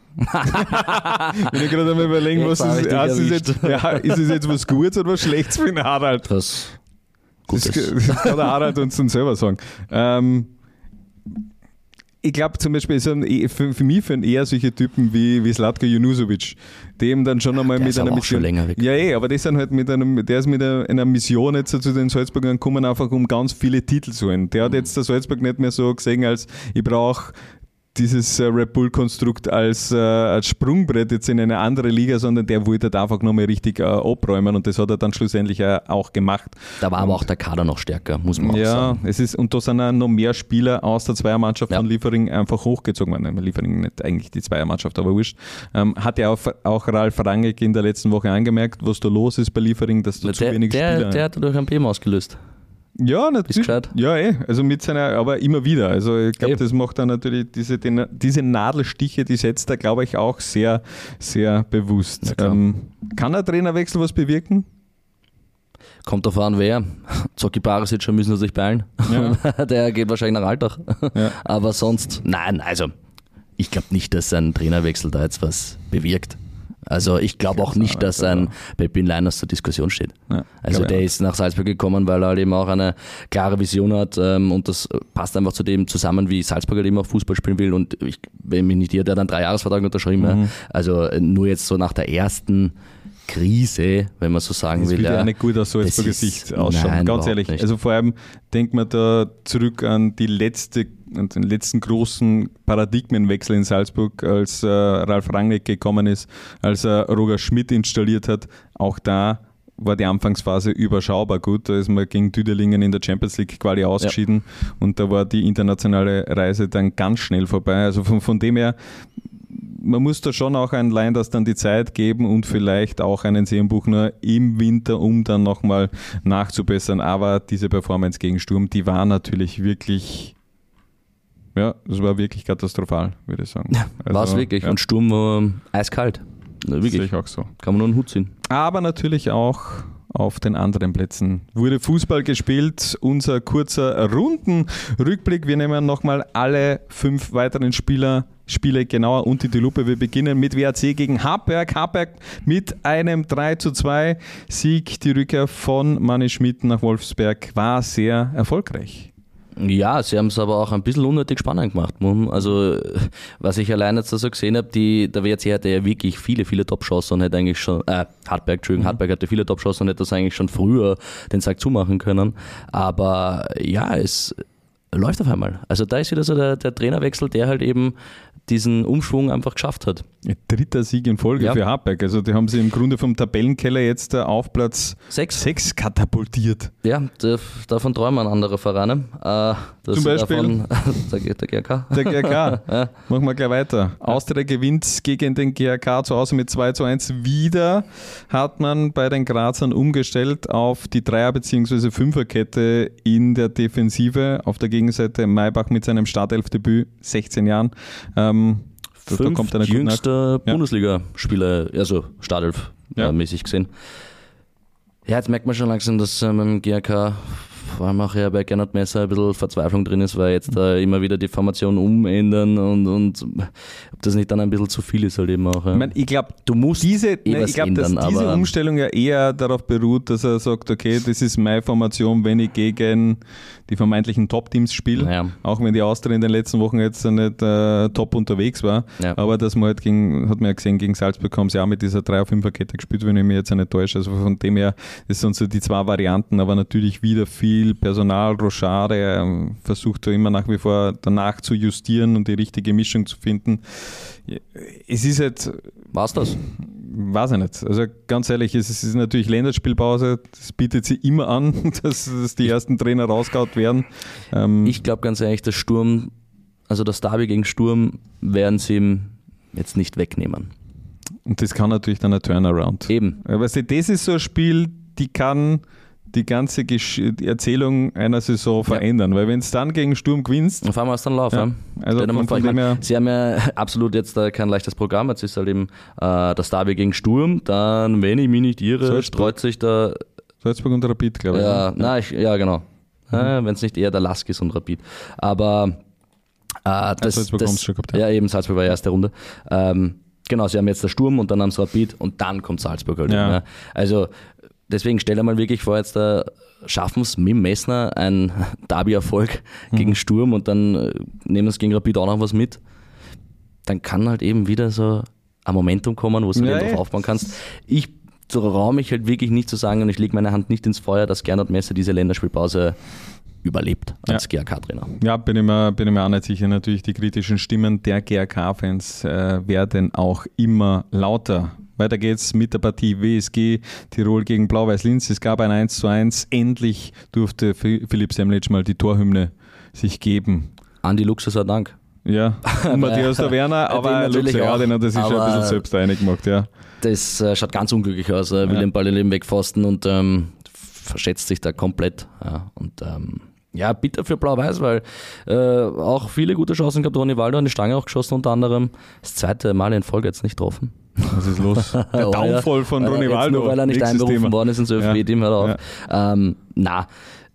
Wenn ich gerade einmal überlegen, was ist, ja, ist, es jetzt, ja, ist es jetzt was Gutes oder was Schlechtes für den Harald? Was Gutes. Das, das kann der Harald uns dann selber sagen. Ähm, ich glaube zum Beispiel, so ein, für, für mich für eher solche Typen wie, wie Zlatko Junusovic, dem dann schon einmal der mit ist einer aber Mission. Auch schon länger weg. Ja, eh, aber die sind halt mit einem, der ist mit einer, einer Mission jetzt zu den Salzburgern gekommen, einfach um ganz viele Titel zu holen. Der hat jetzt der Salzburg nicht mehr so gesehen, als ich brauche dieses Red Bull-Konstrukt als, äh, als Sprungbrett jetzt in eine andere Liga, sondern der wollte da einfach nochmal richtig äh, abräumen und das hat er dann schlussendlich äh, auch gemacht. Da war aber auch der Kader noch stärker, muss man auch ja, sagen. Ja, es ist, und da sind auch noch mehr Spieler aus der Zweiermannschaft ja. von Liefering einfach hochgezogen worden. Liefering nicht eigentlich die Zweiermannschaft, aber wurscht. Ähm, hat ja auch, auch Ralf Rangnick in der letzten Woche angemerkt, was da los ist bei Liefering, dass da der, zu wenig der, Spieler... Der hat durch ein B M ausgelöst. Ja, natürlich. Ja, eh. Also mit seiner, aber immer wieder. Also ich glaube, das macht er natürlich, diese, den, diese Nadelstiche, die setzt er, glaube ich, auch sehr, sehr bewusst. Ja, ähm, kann der Trainerwechsel was bewirken? Kommt davon an, wer. Zocki Barisic müssen sie sich beeilen. Ja. Der geht wahrscheinlich nach Alltag. Ja. Aber sonst, nein, also ich glaube nicht, dass ein Trainerwechsel da jetzt was bewirkt. Also ich glaube auch nicht, dass ein Pepin Leiners zur Diskussion steht. Ja, also der ist nach Salzburg gekommen, weil er halt eben auch eine klare Vision hat ähm, und das passt einfach zu dem zusammen, wie Salzburg halt eben auch Fußball spielen will und ich, wenn mich nicht irre, der hat einen Dreijahresvertrag unterschrieben. Mhm. Ja. Also nur jetzt so nach der ersten Krise, wenn man so sagen das will. Das will ja ja nicht gut aus Salzburger Sicht ausschauen, nein, ganz ehrlich. Nicht. Also vor allem denkt man da zurück an die letzte, an den letzten großen Paradigmenwechsel in Salzburg, als äh, Ralf Rangnick gekommen ist, als er Roger Schmidt installiert hat. Auch da war die Anfangsphase überschaubar gut. Da ist man gegen Düdelingen in der Champions League Quali ausgeschieden ja. und da war die internationale Reise dann ganz schnell vorbei. Also von, von dem her, man muss da schon auch ein Leinders dann die Zeit geben und vielleicht auch einen Seelenbuchner im Winter, um dann nochmal nachzubessern. Aber diese Performance gegen Sturm, die war natürlich wirklich, ja, das war wirklich katastrophal, würde ich sagen. Ja, also, war es wirklich. Ja. Und Sturm war eiskalt. Wirklich. Sehe ich auch so. Kann man nur einen Hut ziehen. Aber natürlich auch auf den anderen Plätzen wurde Fußball gespielt. Unser kurzer Rundenrückblick. Wir nehmen nochmal alle fünf weiteren Spieler, Spiele genauer unter die Lupe. Wir beginnen mit W A C gegen Hartberg. Hartberg mit einem drei zu zwei Sieg. Die Rückkehr von Manni Schmidt nach Wolfsberg war sehr erfolgreich. Ja, sie haben es aber auch ein bisschen unnötig spannend gemacht. Also, was ich allein jetzt so gesehen habe, die, der W A C hatte ja wirklich viele, viele Top-Chancen und hätte eigentlich schon, äh, Hartberg, Entschuldigung, mhm. Hartberg hatte viele Top-Chancen und hätte das eigentlich schon früher den Sack zumachen können. Aber ja, es läuft auf einmal. Also da ist wieder so der, der Trainerwechsel, der halt eben diesen Umschwung einfach geschafft hat. Dritter Sieg in Folge ja. für Hartberg. Also die haben sie im Grunde vom Tabellenkeller jetzt auf Platz sechs katapultiert. Ja, der, davon träumen andere Vereine. Äh, das Zum Beispiel davon, der, der G R K. Der G R K. ja. Machen wir gleich weiter. Austria gewinnt gegen den G R K zu Hause mit zwei zu eins. Wieder hat man bei den Grazern umgestellt auf die Dreier- bzw. Fünferkette in der Defensive. Auf der Gegenseite Maybach mit seinem Startelfdebüt, sechzehn Jahren. Ähm, Da, Fünf da kommt einer jüngster Bundesliga-Spieler, also Startelf-mäßig ja. gesehen. Ja, jetzt merkt man schon langsam, dass ähm, im G R K vor allem auch ja bei Gernot Messer ein bisschen Verzweiflung drin ist, weil jetzt da äh, immer wieder die Formation umändern und, und ob das nicht dann ein bisschen zu viel ist halt eben auch. Ja. Ich, mein, ich glaube, du musst diese, eh ne, was ich glaube, ändern, dass diese aber Umstellung ja eher darauf beruht, dass er sagt, okay, das ist meine Formation, wenn ich gegen die vermeintlichen Top-Teams spiele, ja. auch wenn die Austria in den letzten Wochen jetzt nicht äh, top unterwegs war, ja. aber dass man halt gegen, hat man ja gesehen, gegen Salzburg haben sie auch mit dieser Dreier-Fünfer-Kette gespielt, wenn ich mich jetzt nicht täusche, also von dem her, das sind so die zwei Varianten, aber natürlich wieder viel Personal. Rochade ähm, versucht da immer nach wie vor danach zu justieren und die richtige Mischung zu finden. Es ist jetzt... War's das? Weiß ich nicht. Also ganz ehrlich, es ist natürlich Länderspielpause, das bietet sie immer an, dass, dass die ersten Trainer rausgehaut werden. Ähm ich glaube ganz ehrlich, das Sturm, also das Derby gegen Sturm, werden sie ihm jetzt nicht wegnehmen. Und das kann natürlich dann ein Turnaround. Eben. Weißt du, das ist so ein Spiel, die kann die ganze Gesch- die Erzählung einer Saison verändern, ja. weil wenn es dann gegen Sturm gewinnst... Auf einmal ist dann Lauf. Ja. Also von, von, von ich mein, her Sie haben ja absolut jetzt äh, kein leichtes Programm, jetzt ist halt eben äh, das Derby gegen Sturm, dann, wenn ich mich nicht irre, Salzburg. streut sich da... Salzburg und Rapid, glaube ich. Ja, ne? na, ich, ja genau. Mhm. Äh, wenn es nicht eher der Lask ist und Rapid. Aber äh, das... Salzburg das haben sie schon gehabt, ja. ja, eben, Salzburg war die erste Runde. Ähm, genau, sie haben jetzt der Sturm und dann haben sie Rapid und dann kommt Salzburg halt. Ja. Ne? Also deswegen stell dir mal wirklich vor, jetzt da schaffen es mit Messner ein Derby-Erfolg mhm. gegen Sturm und dann äh, nehmen es gegen Rapid auch noch was mit. Dann kann halt eben wieder so ein Momentum kommen, wo du ja, eben drauf aufbauen kannst. Ich traue mich halt wirklich nicht zu sagen und ich lege meine Hand nicht ins Feuer, dass Gernot Messer diese Länderspielpause überlebt als Ja. G A K-Trainer. Ja, bin ich, mir, bin ich mir auch nicht sicher. Natürlich, die kritischen Stimmen der G A K-Fans äh, werden auch immer lauter. Weiter geht's mit der Partie W S G Tirol gegen Blau-Weiß-Linz. Es gab ein eins zu eins. Endlich durfte Philipp Semlitsch mal die Torhymne sich geben. Andi Luxus sei Dank. Ja, und Matthias der Werner, aber Luxe, ja, den hat er sich schon ein bisschen selbst reingemacht, ja. Das äh, schaut ganz unglücklich aus. Er will Ja. den Ball in den wegfasten und ähm, verschätzt sich da komplett. Ja, und ähm, ja, bitter für Blau-Weiß, weil äh, auch viele gute Chancen gehabt. Ronny Waldo an die Stange auch geschossen, unter anderem das zweite Mal in Folge jetzt nicht getroffen. Was ist los? Der Oh, Downfall ja. von Äh, Ronny jetzt Waldo. Nur weil er nicht Nächstes einberufen Thema. worden ist ins Ö F B-Team, hört auf. Ähm, na,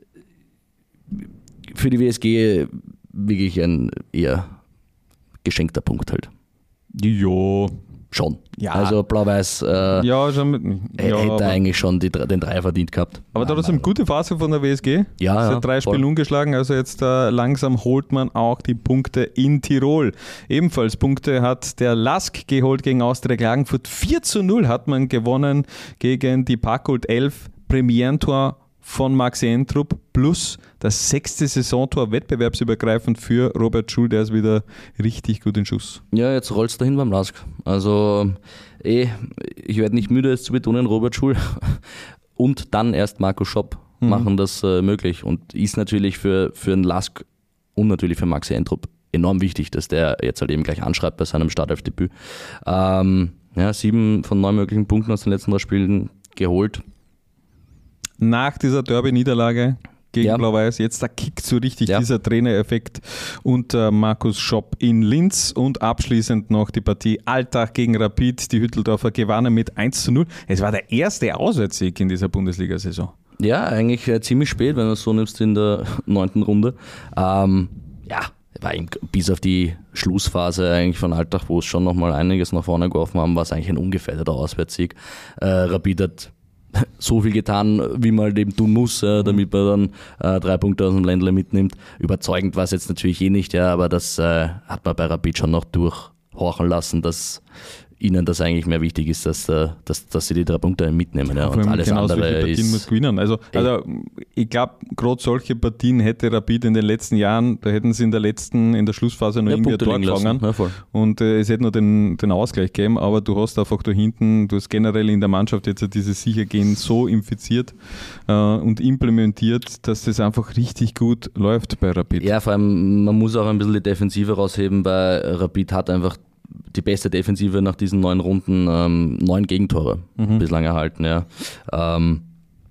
für die W S G wirklich ein eher geschenkter Punkt halt. Jo. Schon. Ja. Also Blau-Weiß äh, Ja, schon mit, äh, ja, hätte aber, eigentlich schon die, den Dreier verdient gehabt. aber da hat es eine gute Phase von der W S G. Ja, Seit ja, drei voll. Spielen ungeschlagen, also jetzt äh, langsam holt man auch die Punkte in Tirol. Ebenfalls Punkte hat der Lask geholt gegen Austria Klagenfurt. vier zu null hat man gewonnen gegen die Packult elf. Premierentor von Maxi Entrup plus das sechste Saisontor wettbewerbsübergreifend für Robert Schul, der ist wieder richtig gut in Schuss. Ja, jetzt rollst du hin beim Lask. Also, eh, ich werde nicht müde, es zu betonen, Robert Schul und dann erst Marco Schopp Mhm. machen das äh, möglich und ist natürlich für, für den Lask und natürlich für Maxi Entrup enorm wichtig, dass der jetzt halt eben gleich anschreibt bei seinem Startelfdebüt. Ähm, ja, sieben von neun möglichen Punkten aus den letzten drei Spielen geholt. Nach dieser Derby-Niederlage gegen Ja. Blau-Weiß, jetzt da kickt so richtig Ja. dieser Trainereffekt unter Markus Schopp in Linz und abschließend noch die Partie Altach gegen Rapid. Die Hütteldorfer gewannen mit eins zu null. Es war der erste Auswärtssieg in dieser Bundesliga-Saison. Ja, eigentlich äh, ziemlich spät, wenn du es so nimmst in der neunten Runde. Ähm, ja, war eben bis auf die Schlussphase eigentlich von Altach, wo es schon nochmal einiges nach vorne geworfen haben, war es eigentlich ein ungefährdeter Auswärtssieg. Äh, Rapid hat so viel getan, wie man halt eben tun muss, äh, damit man dann äh, drei Punkte aus dem Ländle mitnimmt. Überzeugend war es jetzt natürlich eh nicht, ja, aber das äh, hat man bei Rapid schon noch durchhorchen lassen, dass ihnen das eigentlich mehr wichtig ist, dass, äh, dass, dass sie die drei Punkte mitnehmen. Ja, Vor und allem alles genau solche andere Partien ist... muss gewinnen. Also, also ich glaube, gerade solche Partien hätte Rapid in den letzten Jahren, da hätten sie in der letzten, in der Schlussphase noch Ja, irgendwie ein Punkte Tor liegen lassen. gefangen. Ja, voll. Und äh, es hätte nur den, den Ausgleich gegeben, aber du hast einfach da hinten, du hast generell in der Mannschaft jetzt dieses Sichergehen so infiziert äh, und implementiert, dass das einfach richtig gut läuft bei Rapid. Ja, vor allem, man muss auch ein bisschen die Defensive rausheben, weil Rapid hat einfach die beste Defensive nach diesen neun Runden, ähm, neun Gegentore Mhm. bislang erhalten. Ja. Ähm,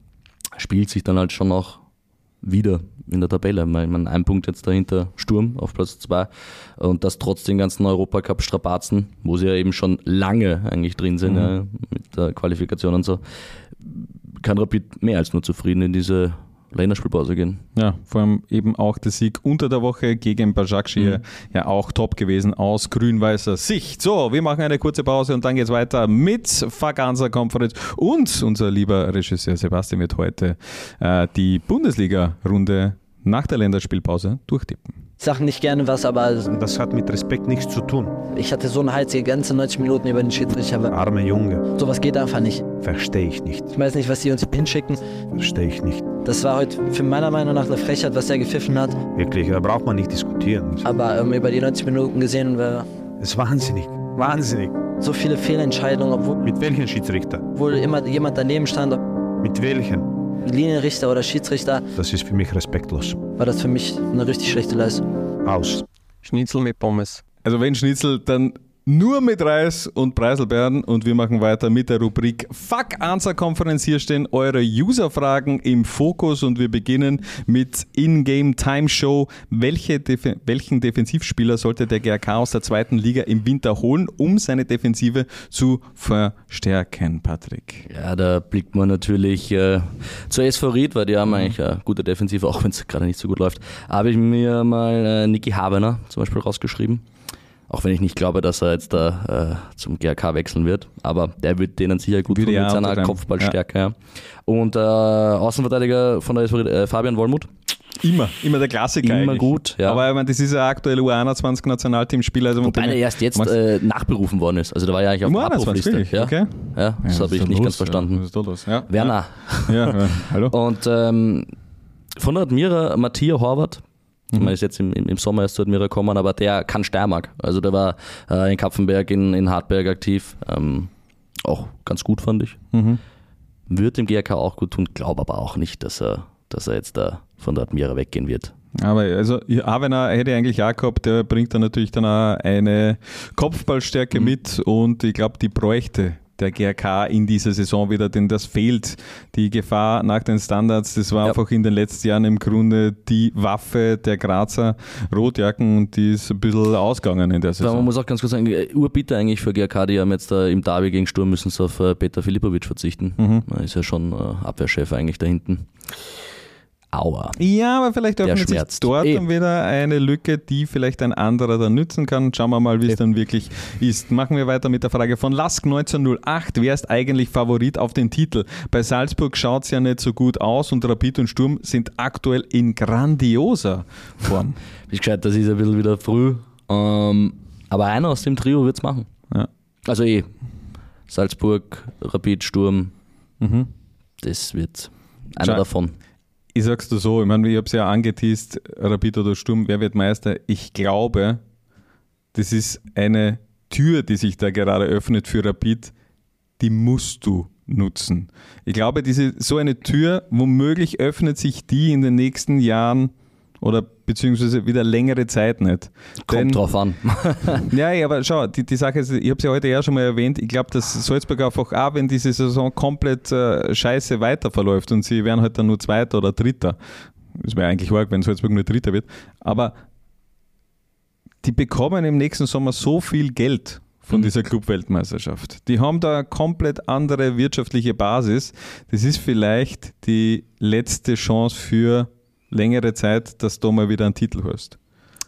spielt sich dann halt schon auch wieder in der Tabelle. Ich meine, ein Punkt jetzt dahinter Sturm auf Platz zwei und das trotz den ganzen Europacup-Strapazen, wo sie ja eben schon lange eigentlich drin sind, Mhm. ja, mit der Qualifikation und so, kann Rapid mehr als nur zufrieden in diese Länderspielpause gehen. Ja, vor allem eben auch der Sieg unter der Woche gegen Başakşehir, Mhm. ja auch top gewesen aus grün-weißer Sicht. So, wir machen eine kurze Pause und dann geht's weiter mit Vaganza Konferenz und unser lieber Regisseur Sebastian wird heute äh, die Bundesliga-Runde nach der Länderspielpause durchtippen. Ich sage nicht gerne was, aber Das hat mit Respekt nichts zu tun. ich hatte so eine Heiz die ganze neunzig Minuten über den Schiedsrichter. Aber Arme Junge, sowas geht einfach nicht. verstehe ich nicht. Ich weiß nicht, was die uns hinschicken. Verstehe ich nicht. Das war heute für meiner Meinung nach eine Frechheit, was er gepfiffen hat. Wirklich, da braucht man nicht diskutieren. Aber ähm, über die neunzig Minuten gesehen, war Das ist wahnsinnig. Wahnsinnig. so viele Fehlentscheidungen, obwohl, Mit welchen Schiedsrichter? obwohl immer jemand daneben stand, ob Mit welchen? Linienrichter oder Schiedsrichter, Das ist für mich respektlos. war das für mich eine richtig schlechte Leistung. Aus. Schnitzel mit Pommes. Also wenn Schnitzel, dann nur mit Reis und Preiselbeeren und wir machen weiter mit der Rubrik Fuck Answer Konferenz. Hier stehen eure User-Fragen im Fokus und wir beginnen mit In-Game Time Show. Welche Def- welchen Defensivspieler sollte der G A K aus der zweiten Liga im Winter holen, um seine Defensive zu verstärken, Patrick? Ja, da blickt man natürlich äh, zur S V Ried, weil die haben eigentlich eine gute Defensive, auch wenn es gerade nicht so gut läuft. Habe ich mir mal äh, Niki Habener zum Beispiel rausgeschrieben. Auch wenn ich nicht glaube, dass er jetzt da äh, zum G A K wechseln wird. Aber der wird denen sicher gut Würde tun ja mit seiner untertreiben. Kopfballstärke. Ja. Und äh, Außenverteidiger von der S V Ried, äh, Fabian Wollmuth. Immer, immer der Klassiker Immer eigentlich. gut, ja. Aber ich meine, das ist ja aktuell U einundzwanzig Nationalteamspieler. Also Wobei er erst jetzt Machst- äh, nachberufen worden ist. Also der war ja eigentlich auf U der einundzwanzig, Abrufliste. wirklich? Ja, Okay. ja, das Ja, habe was ich ist nicht da ganz los? verstanden. Ja, was ist da los? Ja. Werner. Ja, ja, hallo. Und ähm, Von der Admira Matthias Horvath. Mhm. Man ist jetzt im, im Sommer erst zu Admira gekommen, aber der kann Steiermark. Also der war äh, in Kapfenberg, in, in Hartberg aktiv. Ähm, auch ganz gut, fand ich. Mhm. Wird dem G R K auch gut tun, glaube aber auch nicht, dass er, dass er jetzt da von der Admira weggehen wird. Aber also auch wenn er hätte eigentlich auch gehabt, der bringt dann natürlich dann auch eine Kopfballstärke mhm. mit und ich glaube, die bräuchte der G R K in dieser Saison wieder, denn das fehlt. Die Gefahr nach den Standards, das war ja. einfach in den letzten Jahren im Grunde die Waffe der Grazer Rotjacken und die ist ein bisschen ausgegangen in der Saison. Ja, man muss auch ganz kurz sagen, urbitter eigentlich für G R K, die haben jetzt da im Derby gegen Sturm müssen sie auf Peter Filipovic verzichten. Mhm. Er ist ja schon Abwehrchef eigentlich da hinten. Aua. Ja, aber vielleicht öffnet sich dort e. dann wieder eine Lücke, die vielleicht ein anderer dann nützen kann. Schauen wir mal, wie es e. dann wirklich ist. Machen wir weiter mit der Frage von Lask neunzehnhundertacht. Wer ist eigentlich Favorit auf den Titel? Bei Salzburg schaut es ja nicht so gut aus und Rapid und Sturm sind aktuell in grandioser Form. Ist gescheit, das ist ein bisschen wieder früh. Ähm, aber einer aus dem Trio wird es machen. Ja. Also eh, Salzburg, Rapid, Sturm, mhm. das wird einer Schau. davon. Ich sag's dir so, ich meine, ich habe es ja angeteased, Rapid oder Sturm, wer wird Meister? Ich glaube, das ist eine Tür, die sich da gerade öffnet für Rapid, die musst du nutzen. Ich glaube, diese so eine Tür, womöglich öffnet sich die in den nächsten Jahren oder beziehungsweise wieder längere Zeit nicht. Kommt Denn, drauf an. ja, aber schau, die, die Sache ist, ich habe es ja heute ja schon mal erwähnt, ich glaube, dass Salzburg einfach auch, wenn diese Saison komplett äh, scheiße weiter verläuft und sie werden halt dann nur Zweiter oder Dritter, das wäre eigentlich arg, wenn Salzburg nur Dritter wird, aber die bekommen im nächsten Sommer so viel Geld von dieser Club-Weltmeisterschaft. Die haben da eine komplett andere wirtschaftliche Basis. Das ist vielleicht die letzte Chance für längere Zeit, dass du mal wieder einen Titel hast.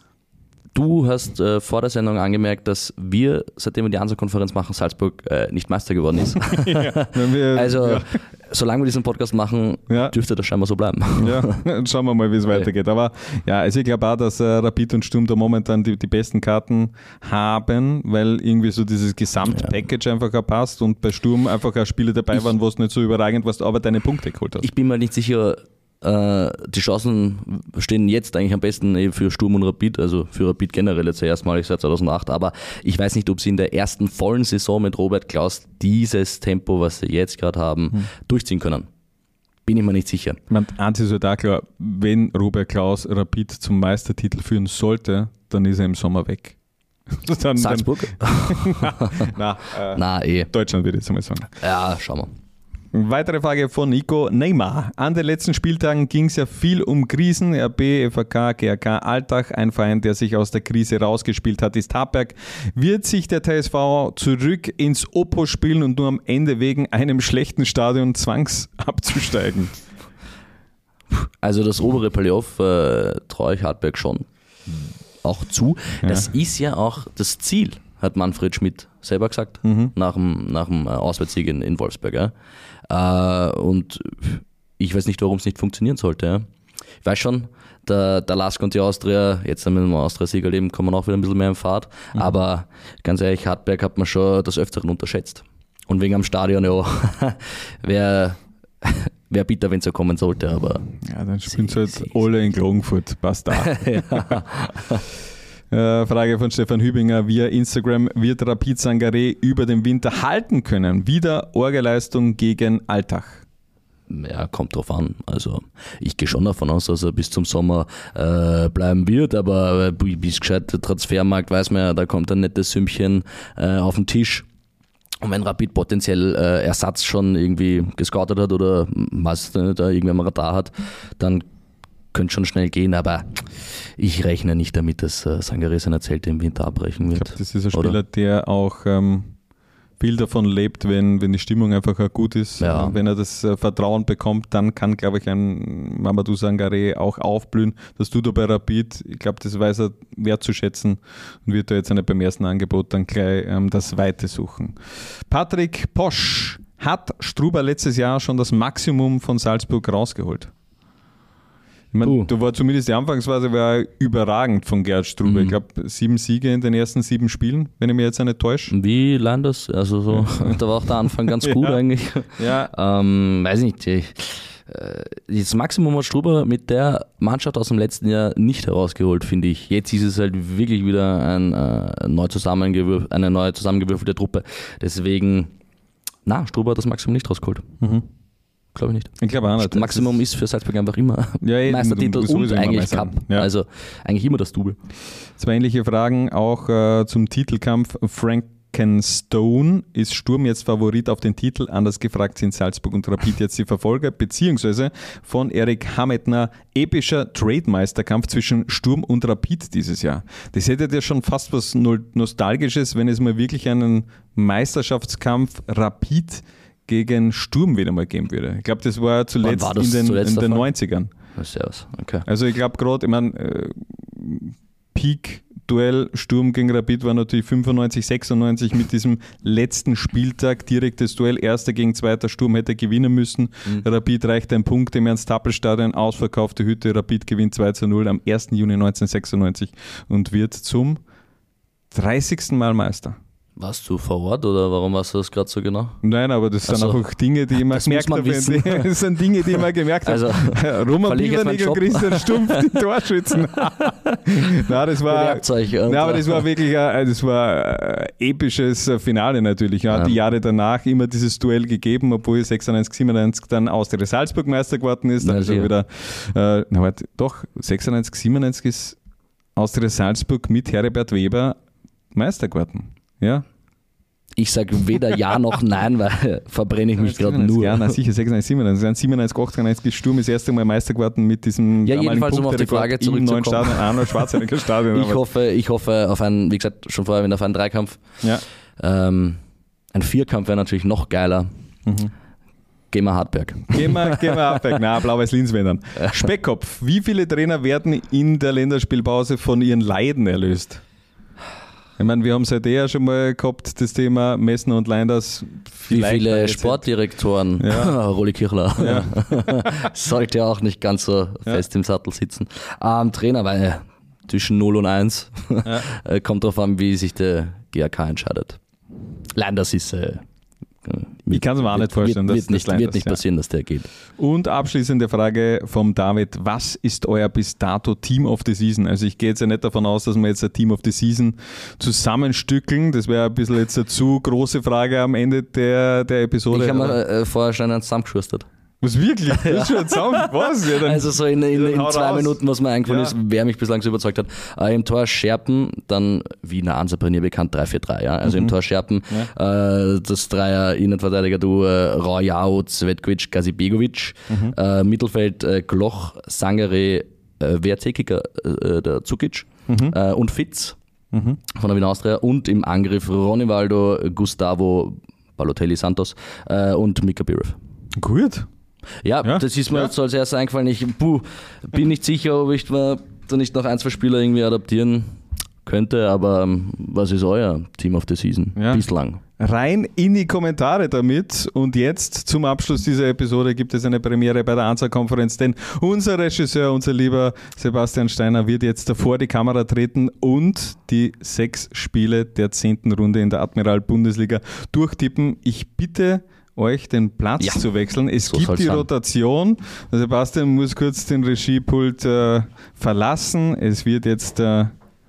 Du hast äh, vor der Sendung angemerkt, dass wir, seitdem wir die Hansa-Konferenz machen, Salzburg äh, nicht Meister geworden ist. ja, wir, also, ja. solange wir diesen Podcast machen, ja. dürfte das scheinbar so bleiben. Ja, schauen wir mal, wie es okay. weitergeht. Aber ja, also ich glaube auch, dass äh, Rapid und Sturm da momentan die, die besten Karten haben, weil irgendwie so dieses Gesamtpackage ja. einfach auch passt und bei Sturm einfach auch Spiele dabei ich, waren, wo es nicht so überragend warst, aber deine Punkte geholt hast. Ich bin mir nicht sicher, die Chancen stehen jetzt eigentlich am besten eben für Sturm und Rapid, also für Rapid generell jetzt erstmalig seit zweitausendacht, aber ich weiß nicht, ob sie in der ersten vollen Saison mit Robert Klaus dieses Tempo, was sie jetzt gerade haben, hm. durchziehen können. Bin ich mir nicht sicher. Man, eins ist halt auch klar, wenn Robert Klaus Rapid zum Meistertitel führen sollte, dann ist er im Sommer weg. dann, Salzburg? Dann, na, äh, na, eh. Deutschland würde ich jetzt mal sagen. Ja, schauen wir. Weitere Frage von Nico. Neymar. An den letzten Spieltagen ging es ja viel um Krisen. R B, F A K, G R K, Altach. Ein Verein, der sich aus der Krise rausgespielt hat, ist Hartberg. Wird sich der T S V zurück ins Oppo spielen und nur am Ende wegen einem schlechten Stadion zwangsabzusteigen? Also das obere Playoff äh, traue ich Hartberg schon auch zu. Ja. Das ist ja auch das Ziel, hat Manfred Schmidt selber gesagt, mhm. nach dem, nach dem Auswärtssieg in, in Wolfsburg. Ja. Äh, und ich weiß nicht, warum es nicht funktionieren sollte. Ja. Ich weiß schon, der, der Lask und die Austria, jetzt mit dem Austria-Sieger leben, kommen auch wieder ein bisschen mehr in Fahrt. Mhm. Aber ganz ehrlich, Hartberg hat man schon des Öfteren unterschätzt. Und wegen am Stadion, ja, wäre wär bitter, wenn es so kommen sollte. Aber ja, dann spielen sie halt alle in Klagenfurt. Passt da. ja. Frage von Stefan Hübinger via Instagram. Wird Rapid Sangaré über den Winter halten können? Wieder Orgelleistung gegen Altach. Ja, kommt drauf an. Also ich gehe schon davon aus, dass er bis zum Sommer äh, bleiben wird, aber bis gescheit der Transfermarkt weiß man ja, da kommt ein nettes Sümmchen äh, auf den Tisch. Und wenn Rapid potenziell äh, Ersatz schon irgendwie gescoutet hat oder was da irgendwer mal Radar hat, dann könnte schon schnell gehen, aber ich rechne nicht damit, dass äh, Sangaré seine Zelte im Winter abbrechen wird. Ich glaube, das ist ein Spieler, oder? der auch ähm, viel davon lebt, wenn, wenn die Stimmung einfach auch gut ist. Ja. Wenn er das äh, Vertrauen bekommt, dann kann, glaube ich, ein Mamadou Sangaré auch aufblühen. Das tut er bei Rapid. Ich glaube, das weiß er wertzuschätzen und wird da jetzt nicht beim ersten Angebot dann gleich ähm, das Weite suchen. Patrick Posch. Hat Struber letztes Jahr schon das Maximum von Salzburg rausgeholt? Ich meine, uh. da war zumindest die Anfangsphase war überragend von Gerd Struber. Mhm. Ich glaube, sieben Siege in den ersten sieben Spielen, wenn ich mich jetzt nicht täusche. Wie Landers? Also so, da war auch der Anfang ganz gut ja. eigentlich. Ja. Ähm, weiß nicht, ich, Das Maximum hat Struber mit der Mannschaft aus dem letzten Jahr nicht herausgeholt, finde ich. Jetzt ist es halt wirklich wieder ein, äh, neu zusammengewürf- eine neu zusammengewürfelte Truppe. Deswegen, na, Struber hat das Maximum nicht rausgeholt. Mhm. Glaube ich nicht. Ich glaube auch nicht. Das Maximum ist für Salzburg einfach immer Ja, eben, Meistertitel du- du und sowieso immer eigentlich Meister. Cup. Ja. Also eigentlich immer das Double. Zwei ähnliche Fragen auch äh, zum Titelkampf. Frankenstone, ist Sturm jetzt Favorit auf den Titel? Anders gefragt, sind Salzburg und Rapid jetzt die Verfolger? Beziehungsweise von Erik Hametner, epischer Trade-Meisterkampf zwischen Sturm und Rapid dieses Jahr. Das hätte ja schon fast was Nol- Nostalgisches, wenn es mal wirklich einen Meisterschaftskampf Rapid gegen Sturm wieder mal geben würde. Ich glaube, das war zuletzt war das in den, zuletzt in der den Fall? neunzigern. Servus. Okay. Also ich glaube gerade, ich meine, äh, Peak-Duell Sturm gegen Rapid war natürlich fünfundneunzig, sechsundneunzig mit diesem letzten Spieltag, direktes Duell, erster gegen zweiter, Sturm hätte gewinnen müssen. Mhm. Rapid reicht ein Punkt im Ernst-Happel-Stadion, ausverkaufte Hütte, Rapid gewinnt zwei zu null am ersten Juni neunzehnhundertsechsundneunzig und wird zum dreißigsten Mal Meister. Warst du vor Ort oder warum warst du das gerade so genau? Nein, aber das sind Also, einfach Dinge, die ich mir das gemerkt muss man habe. wissen. Das sind Dinge, die ich mir gemerkt habe. Also, Roman verliere ich jetzt meinen Biebernick und Job? Christian Stumpf, die Torschützen. Nein, das war, Bewerbt-euch, und- nein, aber das war wirklich ein, das war ein episches Finale natürlich. Ja. Ja. Die Jahre danach immer dieses Duell gegeben, obwohl sechsundneunzig, siebenundneunzig dann Austria Salzburg Meister geworden ist. Dann Ja, ist er sicher. wieder, äh, na, warte, doch, sechsundneunzig, siebenundneunzig ist Austria Salzburg mit Heribert Weber Meister geworden. Ja. Ich sage weder ja noch nein, weil verbrenne ich mich gerade nur. Ja, na sicher, sechsundneunzig, siebenundneunzig. Dann siebenundneunzig, achtundneunzig ist Sturm das erste Mal Meister geworden mit diesem Ja, damaligen jedenfalls, um auf die Punkterekord Frage im neuen zurückzukommen. Stadion, Arnold Schwarzenegger Stadion. Ich aber- hoffe, ich hoffe auf einen, wie gesagt, schon vorher auf einen Dreikampf. Ja. Ähm, ein Vierkampf wäre natürlich noch geiler. Mhm. Gehen wir Hartberg. Gehen wir, gehen wir Abberg. Nein, Blau-Weiß Linz werden. Speckkopf, wie viele Trainer werden in der Länderspielpause von ihren Leiden erlöst? Ich meine, wir haben es heute ja schon mal gehabt, das Thema Messner und Leinders. Wie Vielleicht viele jetzt- Sportdirektoren? Ja. Rolli Kirchler. Ja. Sollte ja auch nicht ganz so fest im Sattel sitzen. Ähm, Trainer, weil äh, zwischen null und eins äh, kommt darauf an, wie sich der G A K entscheidet. Leinders ist. Äh, Ich kann es mir auch nicht vorstellen, wird, dass wird nicht, das Leinders, wird nicht ja. passieren, dass der geht. Und abschließende Frage vom David. Was ist euer bis dato Team of the Season? Also ich gehe jetzt ja nicht davon aus, dass wir jetzt ein Team of the Season zusammenstückeln. Das wäre ein bisschen jetzt eine zu große Frage am Ende der, der Episode. Ich habe Aber- mir äh, vorher schon einen zusammengeschustert. Was wirklich? Das ist schon ein Sound. Was? Ja, dann, Also so in, in, dann in hau zwei raus. Minuten, was mir eingefallen Ja. ist, wer mich bislang so überzeugt hat. Äh, Im Tor Scherpen, dann Wiener Ansaprinier bekannt, drei vier drei. Ja? Also Mhm. im Tor Scherpen, äh, das Dreier Innenverteidiger-Duo äh, Rajao, Cvetkovic, Gazibegovic. Mhm. Äh, Mittelfeld äh, Gloch, Sangare, äh, Wertekiker, äh, der Zukic Mhm. äh, und Fitz von der Wiener Austria. Und im Angriff Ronivaldo, Gustavo, Balotelli Santos äh, und Mika Birev. Gut. Ja, Ja, das ist mir ja. jetzt so als erstes eingefallen. Ich puh, bin nicht sicher, ob ich da nicht noch ein, zwei Spieler irgendwie adaptieren könnte, aber ähm, was ist euer Team of the Season Ja. bislang? Rein in die Kommentare damit. Und jetzt zum Abschluss dieser Episode gibt es eine Premiere bei der Ansa-Konferenz, denn unser Regisseur, unser lieber Sebastian Steiner, wird jetzt vor die Kamera treten und die sechs Spiele der zehnten Runde in der Admiral-Bundesliga durchtippen. Ich bitte euch den Platz Ja, zu wechseln. Es so gibt soll's die sein. Rotation. Der Sebastian muss kurz den Regiepult äh, verlassen. Es wird jetzt... Äh,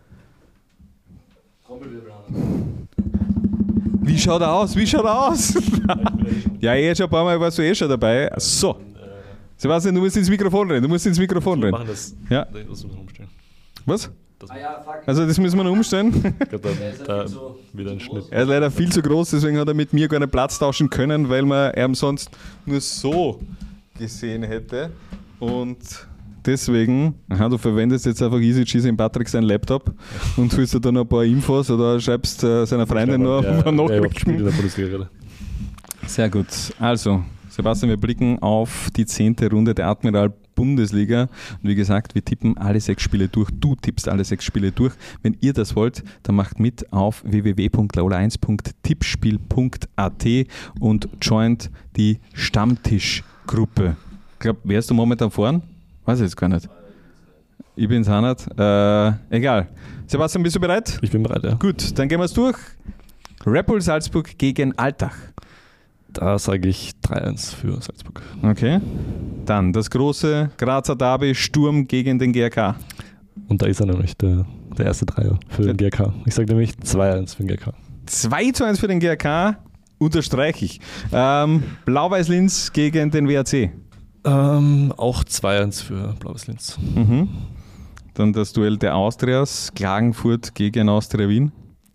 Wie schaut er aus? Wie schaut er aus? Ja, eh schon ein paar Mal warst du eh schon dabei. So. Sebastian, du musst ins Mikrofon rein. Du musst ins Mikrofon rein. das. Ja. Das müssen wir umstellen. Was? Ah ja, fuck. Also das müssen wir noch umstellen. Ich glaube, da, da wieder ein Schnitt. Er ist leider viel zu groß, deswegen hat er mit mir gar nicht Platz tauschen können, weil man ihn sonst nur so gesehen hätte. Und deswegen, aha, du verwendest jetzt einfach easy cheesy in Patrick seinen Laptop und fühlst dir dann noch ein paar Infos oder schreibst äh, seiner Freundin noch ein paar Nachrichten. Sehr gut. Also, Sebastian, wir blicken auf die zehnte Runde der Admiral Bundesliga. Und wie gesagt, wir tippen alle sechs Spiele durch. Du tippst alle sechs Spiele durch. Wenn ihr das wollt, dann macht mit auf w w w punkt laula eins punkt tippspiel punkt a t und joint die Stammtischgruppe. Ich glaube, wärst du momentan vorn? Weiß ich jetzt gar nicht. Ich bin's auch nicht. Äh, egal. Sebastian, bist du bereit? Ich bin bereit, ja. Gut, dann gehen wir es durch. Red Bull Salzburg gegen Altach. Da sage ich drei eins für Salzburg. Okay. Dann das große Grazer Derby, Sturm gegen den G R K. Und da ist er nämlich, der, der erste Dreier für den G R K. Ich sage nämlich zwei eins für den G R K. zwei zu eins für den G R K, unterstreiche ich. Ähm, Blau-Weiß-Linz gegen den W R C. Ähm, auch zwei eins für Blau-Weiß Linz. Mhm. Dann das Duell der Austrias, Klagenfurt gegen Austria Wien.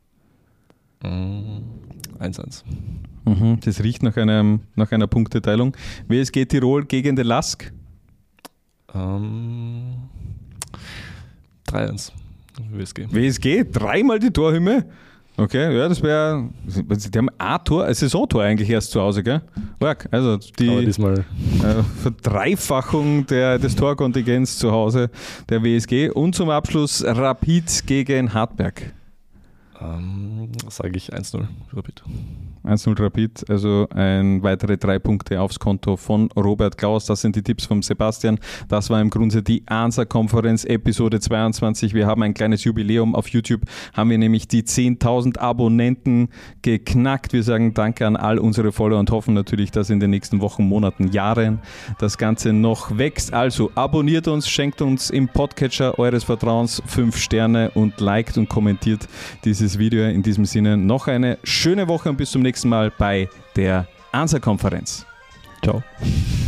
eins eins. Mhm. Das riecht nach, einem, nach einer Punkteteilung. W S G Tirol gegen den Lask. Ähm, drei eins. W S G. W S G, dreimal die Torhymne. Okay, ja, das wäre. Die haben ein Tor, ein Saisontor eigentlich erst zu Hause, gell? Also Aber die diesmal äh, Verdreifachung der, des Torkontingents zu Hause der W S G. Und zum Abschluss Rapid gegen Hartberg. ähm, sage ich eins null für Rapid. eins null Rapid, also ein weitere drei Punkte aufs Konto von Robert Klaus. Das sind die Tipps von Sebastian. Das war im Grunde die Ansa-Konferenz Episode zweiundzwanzig. Wir haben ein kleines Jubiläum. Auf YouTube haben wir nämlich die zehntausend Abonnenten geknackt. Wir sagen Danke an all unsere Follower und hoffen natürlich, dass in den nächsten Wochen, Monaten, Jahren das Ganze noch wächst. Also abonniert uns, schenkt uns im Podcatcher eures Vertrauens fünf Sterne und liked und kommentiert dieses Video. In diesem Sinne noch eine schöne Woche und bis zum nächsten Mal bei der Ansa-Konferenz. Ciao.